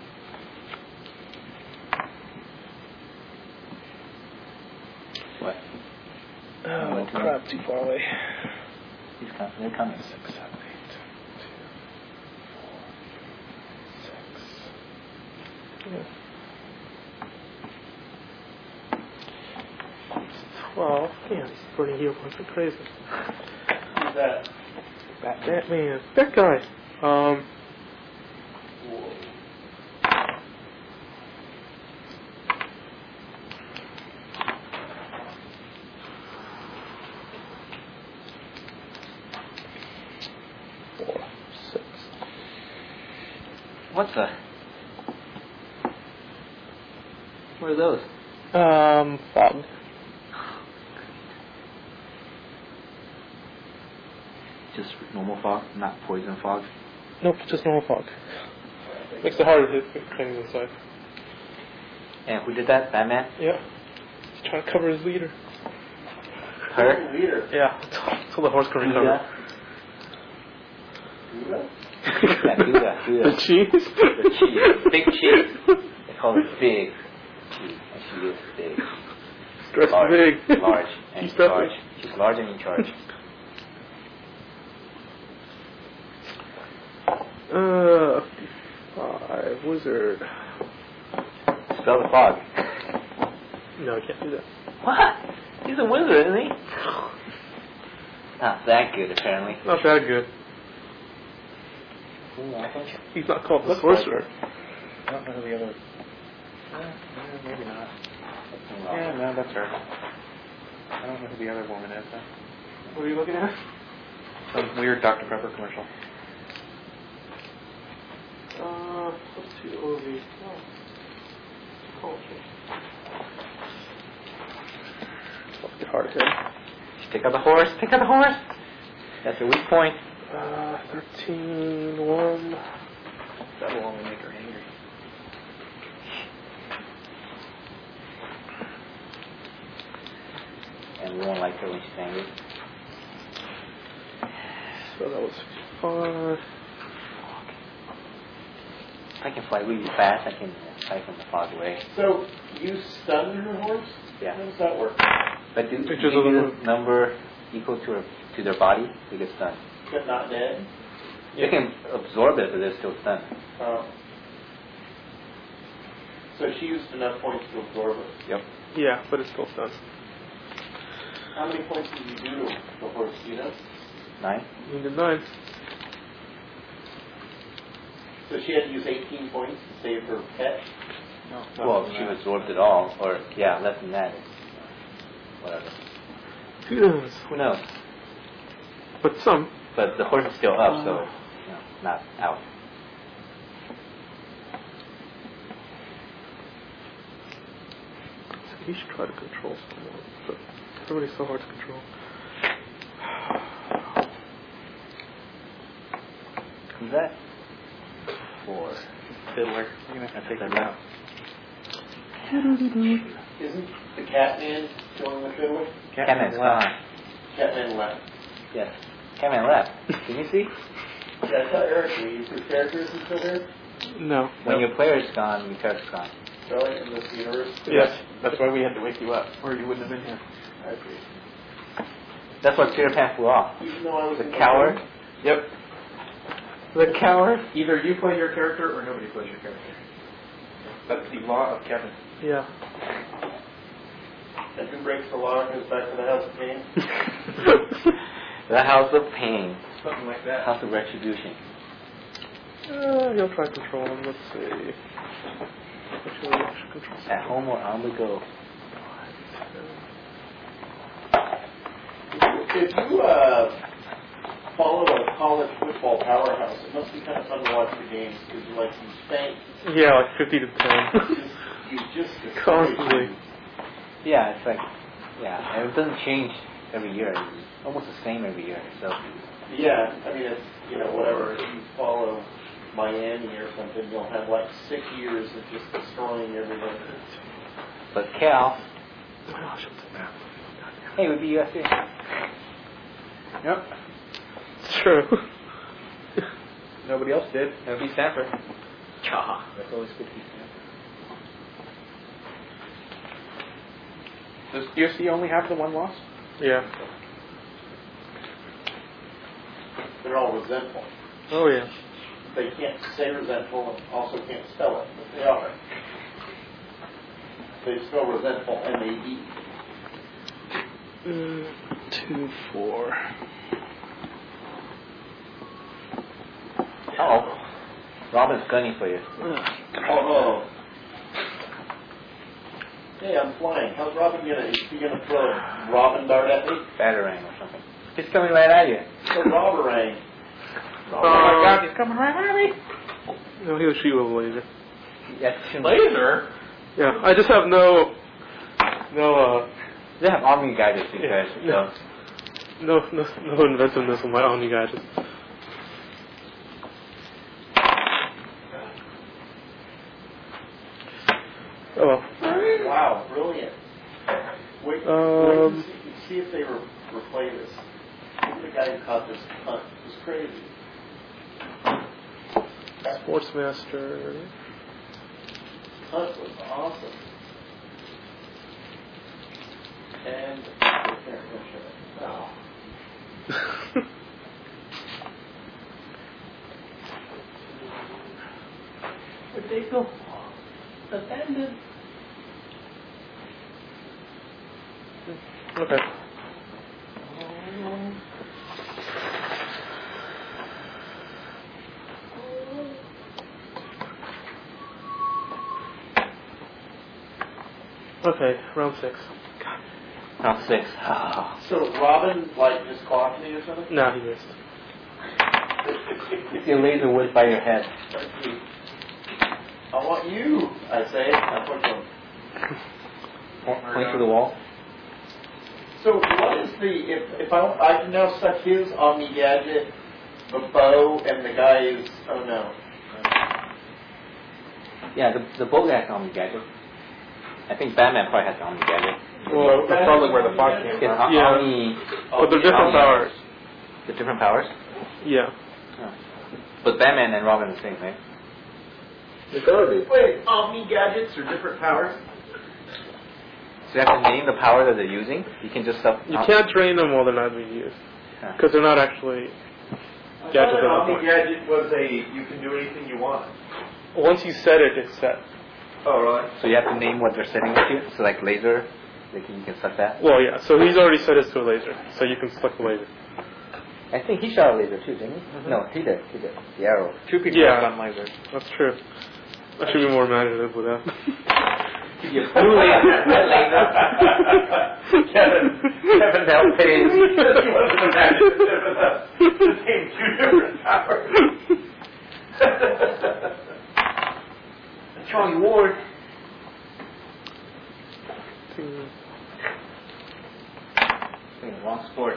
What? oh, What? crap, too far away. He's coming. They're coming. Six, seven, eight, two, four, six. Yeah. Twelve. Damn, he's burning heal points like crazy. Who's that? Batman. That guy. Um. Whoa. Four, six. What the? What are those? Um, fog. Just normal fog, not poison fog. Nope, just normal fog. Makes it harder to hit things inside. And who did that? Batman? Yeah. He's trying to cover his leader. Her? Leader. Yeah, until the horse can Who's recover. that? Buddha? Yeah, Buddha, Buddha. The cheese? The cheese. Big cheese. They call it big cheese. And she is big. Dressed Large. big. Large. And He's in dressed charge. big. She's large and in charge. Uh, five, wizard. Spell the fog. No, I can't do that. What? He's a wizard, isn't he? Not that good, apparently. Not that good. Ooh, I think He's not called the Looks like sorcerer. I don't know who the other. Uh, uh, maybe not. Yeah, no, that's her. I don't know who the other woman is. Though. What are you looking at? Some weird Doctor Pepper commercial. Uh, let's see, O V. Oh. Culture. Let's get hard hit. Take out the horse. Take out the horse. That's a weak point. Uh, thirteen, one. That will only make her angry. And we won't like her when she's angry. So that was five. If I can fly really fast, I can fly from the fog away. So, you stunned her horse? Yeah. How does that work? But do, do Pictures you of the do moon. the number equal to her, to their body? They get stunned. But not dead? They can absorb it, but they're still stunned. Oh. So she used enough points to absorb it. Yep. Yeah, but it's still stunned. How many points did you do to the horse, do you know? Nine? You did nine. So she had to use eighteen points to save her pet? No. Well, she absorbed it all, or yeah, less than that. Whatever. Who knows? Who knows? But some. But the horse is still up, so you know, not out. He should try to control someone, but everybody's so hard to control. Who's that? Four. Fiddler. You're gonna have to take that out. Isn't the Catman Killing the fiddler? Catman's gone. Catman left. Yes. Catman left. Can you see? Yeah, I tell Eric, we use your characters is still there? No. When your player's gone, your character's gone. Really? In this universe? Yes. That's why we had to wake you up, or you wouldn't have been here. I agree. That's why Peter Pan flew off. Even though I was The in coward. Yep. The coward. Either you play your character or nobody plays your character. That's the law of Kevin. Yeah. And who breaks the law and goes back to the House of Pain? The House of Pain. Something like that. House of Retribution. Uh, he'll try to control him. Let's see. Actually, I should control At home or on the go. If you uh, follow a college football powerhouse, it must be kind of fun to watch the games because you like you spank. Yeah, like fifty to ten. You just Constantly. Yeah, it's like, yeah, and it doesn't change every year. It's almost the same every year. So. Yeah, I mean it's you know whatever. If you follow Miami or something, you'll have like six years of just destroying everything. But Cal. Hey, we beat U S C. Yep. It's true. Nobody else did. That would be Stanford. That's always good to be Does U S C only have the one loss? Yeah. They're all resentful. Oh yeah. They can't say resentful and also can't spell it, but they are. They spell resentful M A E. Mm, two, four. Oh, Robin's gunning for you. Oh. Hey, I'm flying. How's Robin gonna? Is he gonna throw a Robin dart at me? Batarang or something. He's coming right at you. Or Robberang? Oh my God, he's coming right at me. No, he'll shoot with a laser. Yes. Laser? Yeah, I just have no, no, uh, They have army gadgets, you Yeah. guys. So. no, no, no inventiveness on my Omni gadgets. Oh well. Wow, brilliant. Wait, Um, wait see, see if they re- replay this. The guy who caught this punt was crazy. Sportsmaster. Punt was awesome. And I can't finish it. Oh. Where did they go? Abandoned. Okay. Okay, round six. Round six. Oh. So Robin, like, just clocked me or something? Nah, he missed. If your laser whiz by your head. I want you, I say. I point to him. Point, point to the wall. So what is the, if, if I, I can now suck his Omni Gadget, the bow, and the guy is, oh no. Yeah, the the bow guy has Omni gadget. I think Batman probably has Omni gadget. Well, That's probably where the fog came It's from. Yeah. Omni. but they're different powers. The different powers. Yeah. Oh. But Batman and Robin are the same, right? Wait, Omni Gadgets are different powers? So you have to name the power that they're using. You can just sub. You can't train them while they're not being used. Because they're not actually I gadgets thought at an that Omni point. Gadget was a, you can do anything you want. Once you set it, it's set. Oh, really? So you have to name what they're setting it to. So like laser, like you can suck that. Well, yeah, so he's already set his to a laser, so you can select the laser. I think he shot a laser too, didn't he? Mm-hmm. No, he did. He did. The arrow. Two people Yeah. have done lasers. That's true. I should be more imaginative with that. Blue laser, red laser. Kevin, Kevin help pays. this wasn't imaginative enough. This came two different powers. Charlie Ward. Wait, wrong sport.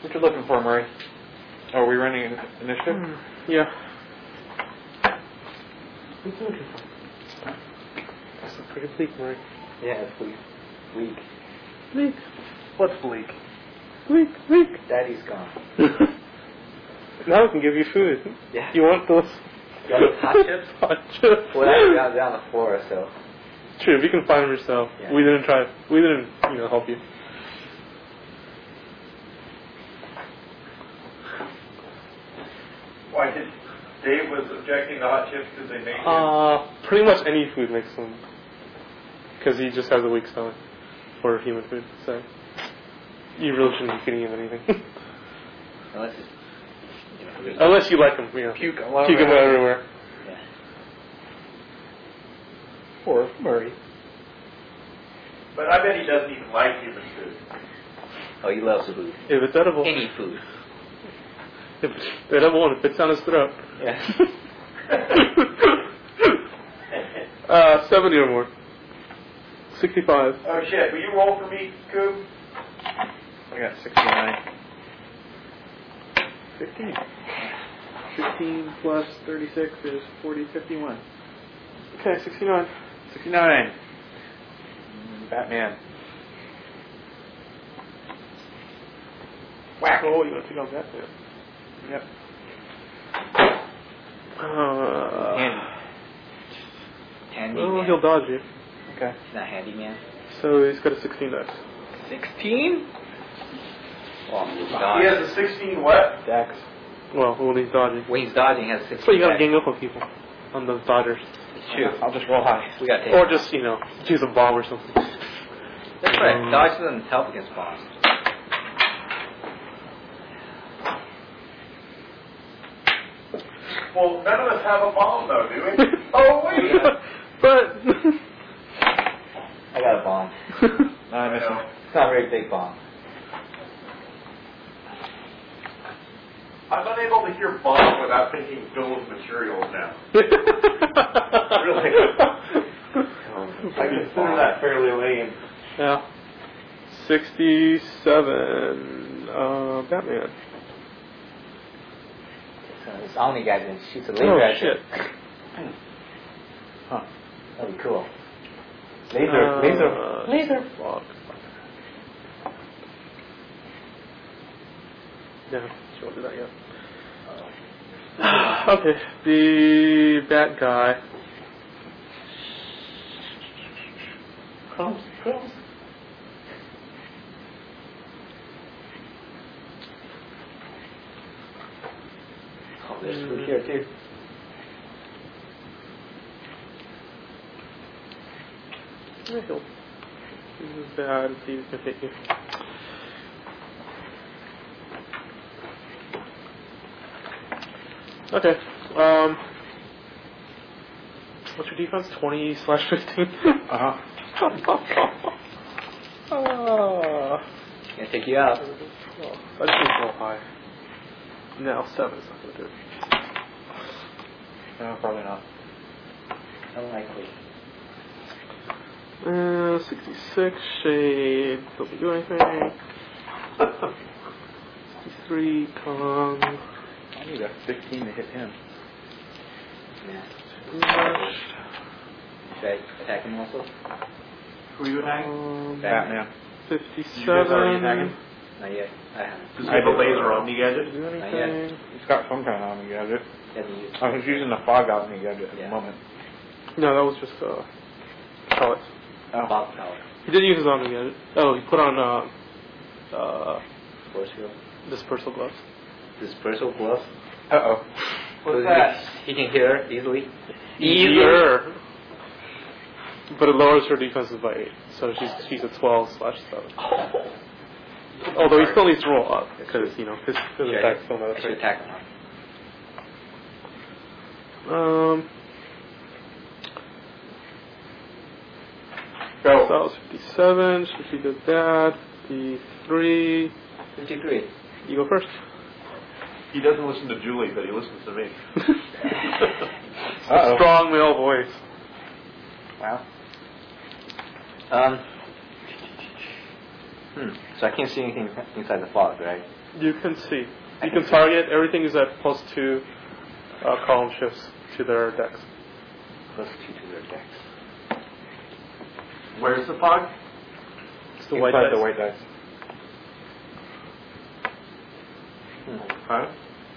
What you looking for, Murray? Oh, are we running an initiative? Hmm. Yeah. That's pretty bleak, Murray. Yeah, it's bleak. Bleak. Bleak. What's bleak? Bleak. Bleak. Daddy's gone. Now we can give you food. Yeah. You want those? You want those hot chips? Hot chips. Well, they're, they're on the floor, so. True, if you can find them yourself. Yeah. We didn't try. We didn't, you know, help you. Why did Dave was objecting to hot chips because they make him? Uh, pretty much any food makes them. Because he just has a weak stomach for human food. So you really shouldn't be feeding him anything. Unless it's, you know, Unless you like them, you know. Puke all over Puke them everywhere. everywhere. yeah. Or Murray. But I bet he doesn't even like human food. Oh, he loves food. If it's edible. Any food. If it's edible and it fits down his throat. Yeah. uh, seventy or more. sixty-five. Oh shit, will you roll for me, Coop? I got sixty-nine. fifteen. fifteen plus thirty-six is forty, fifty-one. Okay, sixty-nine. sixty-nine. Batman. Whack. Oh, you want to take out Batman? Yep. Uh, Handy. Handy well, man. he'll dodge you. Okay. He's not handy man. So he's got a sixteen dex. Sixteen? Well, he's He dodging. has a sixteen what? Dex. Well, when he's dodging. When he's dodging, he has sixteen. That's why you gotta dex. gang up on people. On those dodgers. It's true. I'll just roll high. We gotta take Or him. just, you know, use a bomb or something. That's right. Um, Dodge doesn't help against bombs. Well, none of us have a bomb though, do we? Oh wait. But. I got a bomb. No, I missed know. him. It's not a very big bomb. I'm unable to hear bomb without thinking bill of materials now. Really? I consider that fairly lame. Yeah. sixty-seven. Uh, Batman. So this Omni guy then shoots a laser Oh, at you. shit. Huh. That'd be cool. Laser. Uh, laser. Laser. Fuck. Yeah, she won't do that yet. Okay, the bat guy. Crumbs. Crumbs. Oh, there's food here too. Yeah, he'll. This is bad. He's gonna hit you. Okay. Um. What's your defense? Twenty slash fifteen. Uh huh. uh, Gonna take you out. well, I just need to roll high. No, seven is not gonna do it. No, probably not. Unlikely. Uh, sixty-six shade. Don't do anything. sixty-three Kong. I need a fifteen to hit him. Yeah. Too much. Should I attack him also? Who are you attacking? Um, Batman. fifty-seven. You guys already attacking? Not yet. I haven't. Does he have a laser Omni gadget? Do Not anything? He's got some kind of Omni gadget. Hasn't used I was using the fog Omni gadget at Yeah. the moment. No, that was just uh, pellets. Oh. Bob power. He did use his Omni gadget. Oh, he put on uh, uh, Force field. dispersal gloves. Dispersal gloves. Uh oh. So he can- He can hear easily. Easier. But it lowers her defenses by eight, so she's she's a twelve slash seven. Although he still needs to roll up because you know his, his Yeah, attack's still not I a should threat. attack him. Um. Go. So that was fifty-seven. She did that. fifty-three. Fifty-three. You go first. He doesn't listen to Julie, but he listens to me. Uh-oh. Strong male voice. Wow. Um. Hmm. So I can't see anything inside the fog, right? You can see. I You can can target. Everything is at plus two uh, column shifts to their decks. Plus two to their decks. Where's the fog? It's the white Inside dice. the white dice. Hmm. Huh?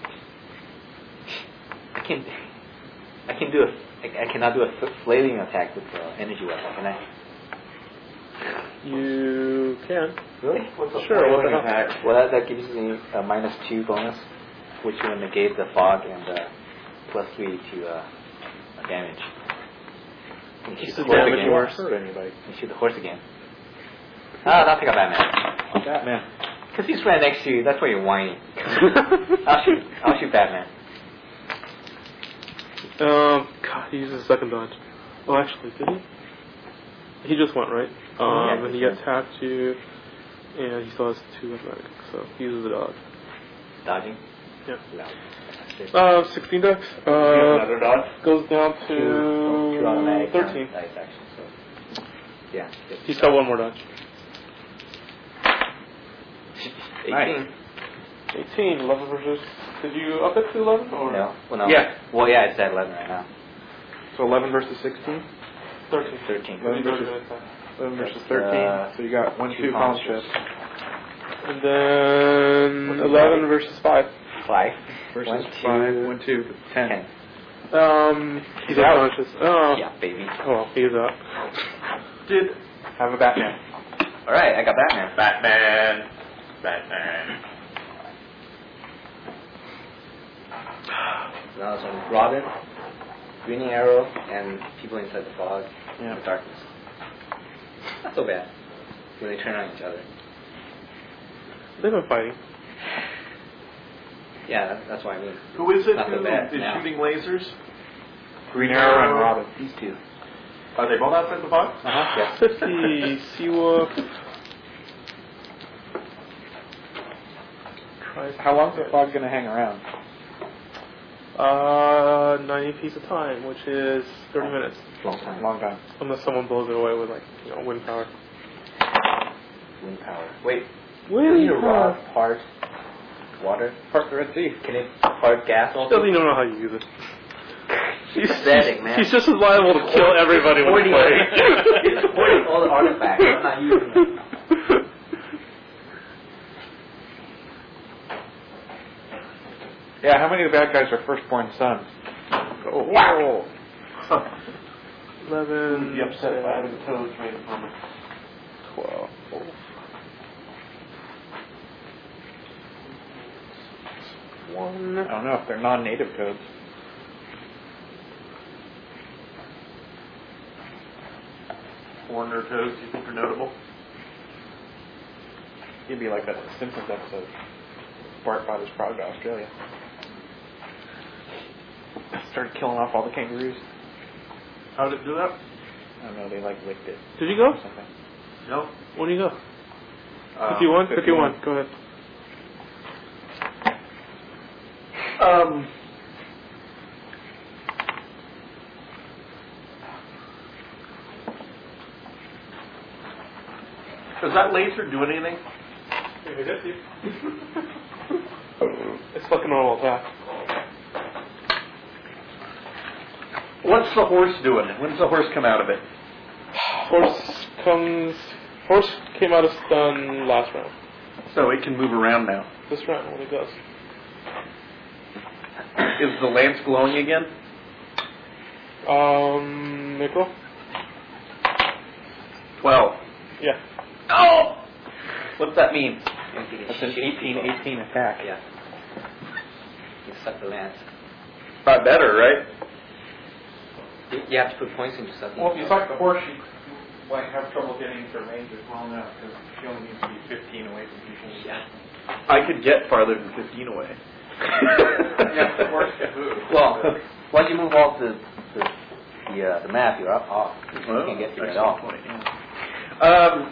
I can, I can do a, I, I cannot do a f- flailing attack with uh, energy weapon, can I? You can. Really? What's a Sure, what the flailing hell? attack? Well, that, that gives me a minus two bonus, which will negate the fog and uh, plus three to uh, damage. You can Is shoot the the horse damage again. worse? Hurt anybody? You can shoot the horse again. Ah, I'll take out Batman. Batman. Because he's right next to you. That's why you're whining. I'll shoot. I'll shoot Batman. Um, God, he used his second dodge. Oh, actually, did he? He just went, right? Um, Yeah, and he just attacked you, and he still has two automatic, so he uses the dodge. Dodging. Yeah. No. Uh, sixteen decks. Uh, Another dodge? goes down to Two, two automatic thirteen. dice action. So yeah. He's got one more dodge. eighteen. eighteen, eleven versus. Did you up it to eleven? Or? No. Well, no. Yeah. Well, yeah, it's at eleven right now. So eleven versus sixteen? thirteen. Thirteen. What are you versus- doing attack? eleven versus That's, thirteen. uh, So you got one, two two column column shifts. And then eleven versus five. Five. Versus One, five. two, One, two. Ten. ten. Um, he's He's out. unconscious. Oh. Yeah, baby. Oh, well, he is out. Did Have a Batman. All right, I got Batman. Batman. Batman. Now it's on Robin, Green Arrow, and people inside the fog Yeah. and the darkness. Not so bad when they turn on each other. They've been fighting. Yeah, that, that's what I mean. Who is it Not so who bad is now. shooting lasers? Green Arrow and Robin. These two. Are they both outside the box? Uh-huh. Yes. fifty, Seawolf. How long's the fog going to hang around? Uh, ninety feet of time, which is thirty minutes. Long time. Long time. Unless someone blows it away with, like, you know, wind power. Wind power. Wait, Wind need a rod part water? Part the Red Sea. Can it part gas He also? doesn't even know how you use it. He's pathetic, man. He's just as liable to kill everybody when he plays. He's supporting all the artifacts. I'm not using them. Yeah, how many of the bad guys are firstborn sons? Oh, Wow. eleven, Be upset if I had the toads made it for me. twelve. One. I don't know if they're non-native toads. Foreigner toads, you think are notable? It'd be like that Simpsons episode. Bart brought his frog to Australia. Started killing off all the kangaroos. How did it do that? I don't know, they like licked it Did you go? or something. No. When do you go? Um, fifty-one? fifty-one. fifty-one. Go ahead. Um, does that laser do anything? It's fucking normal attack. What's the horse doing? When's the horse come out of it? Horse comes. Horse came out of stun last round. So it can move around now. This round when it goes. Is the lance glowing again? Um, Nickel? Twelve. Yeah. Oh! What's that mean? That's an eighteen eighteen attack. Yeah. You suck the lance. Not better, right? You, you have to put points into something. Well, if you suck the horse, you might have trouble getting to ranges well enough because she only needs to be fifteen away from people. Yeah. I could get farther than fifteen away. Yeah, the horse can move. Well, once you move off the the the, uh, the map, you're up off. You Well, can't get to it at excellent all. point, yeah. Um,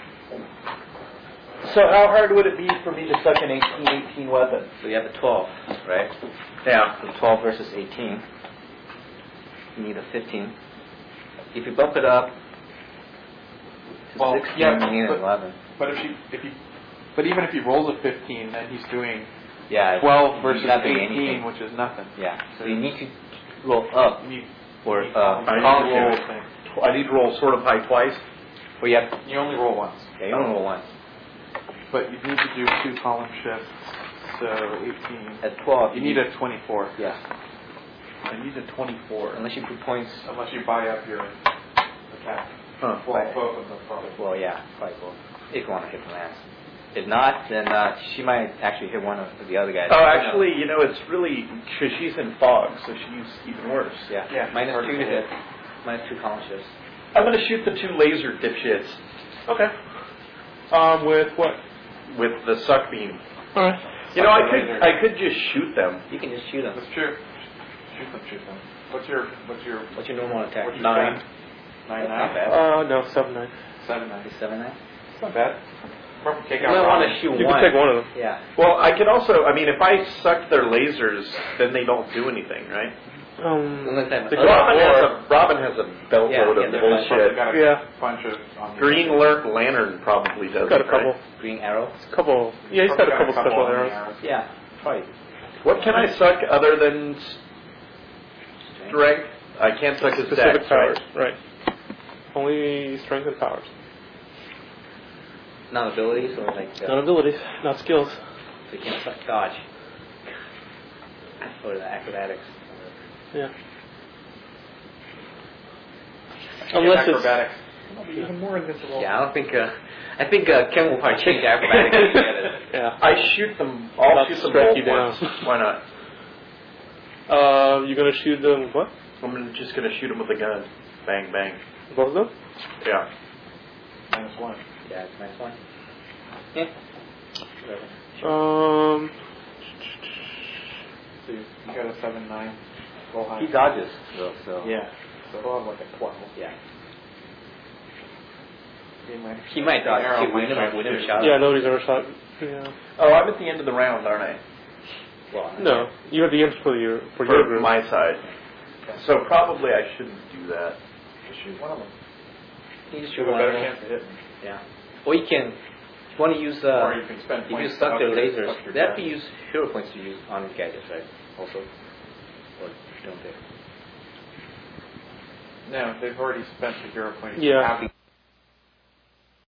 so how hard would it be for me to suck an eighteen eighteen weapon? So you have a twelve, right? Yeah. So twelve versus eighteen. You need a fifteen. If you bump it up to Well, sixteen, yeah, you need but- an eleven. But if she, if he, but even if he rolls a fifteen, then he's doing Yeah. twelve versus You're not doing eighteen, anything. which is nothing. Yeah. So you need to roll up You need, or you need uh, I column need to shift. roll. I need to roll sort of high twice. Well, you have. You only roll once, Yeah, you only roll once. but you need to do two column shifts. So eighteen. At twelve, You need a twenty-four. Yeah. I need a twenty-four. Unless you put points. Unless you buy up your attack. Huh. Well, both of them probably. Well, yeah, probably both. If you want to hit the lance. If not, then uh, she might actually hit one of the other guys. Oh, actually, you know, it's really because she's in fog, so she's even worse. Yeah. Yeah, Minus hard two to to hit. hit. Minus two column shifts. I'm going to shoot the two laser dipshits Okay. Um, with what? with the suck beam. All right. You know, I Suck the could laser. I could just shoot them. You can just shoot them. That's true. Shoot them, shoot them. What's your, what's your, What's your normal attack? what's your Nine. stat? Nine, That's not nine? bad. Uh, no, seven nine. Seven, nine. Is seven nine? It's not bad. Probably take You out might want Robin. to shoot You one. can take one of them. Yeah. Well, I could also. I mean, if I suck their lasers, then they don't do anything, right? Um, Unless they have the other- Robin has or- a Robin has a belt Yeah, load yeah, of they're They've bullshit. got a Yeah. bunch of on the- Green alert lantern probably does got a it, couple. right? Green arrow. Couple. Yeah, he's got Probably a couple special on the arrows. Yeah. Probably. What can I suck other than strength? I can't suck his Specific dex, powers. right? Right. Only strength and powers. Not abilities or like. Uh, Not abilities, not skills. So you can't suck dodge. Or the acrobatics. Yeah. Unless Unless it's acrobatics. I'll be even more invincible. Yeah, I don't think. Uh, I think uh, Ken will probably change acrobatics to get it. yeah. I shoot them. I'll Not shoot them strike both you down. once. Why not? Uh, you're gonna shoot them with what? I'm just gonna shoot them with a gun. Bang, bang. Both of them? Yeah. Minus one. Yeah, it's nice one. Yeah. Whatever. Um. So you, you got a seven, nine. Roll high. He dodges, though, so. Yeah. So he'll have like a twelve. Yeah. He might, He might dodge Arrow too. We might never, dodge we never too. shot Yeah, him. nobody's ever shot. Yeah. Oh, I'm at the end of the round, aren't I? Well, No, you have the ends for your for, For your group. my side. So probably I shouldn't do that. Just shoot one of them. you just You shoot have a one better of them. chance of hitting. Yeah. Or you can, if you want to use, uh, Or you can spend if you points suck up their your- lasers, up your they have to deck. use hero points to use on these gadgets, right? Also. Or don't they? No, they've already spent the hero points. Yeah. Happy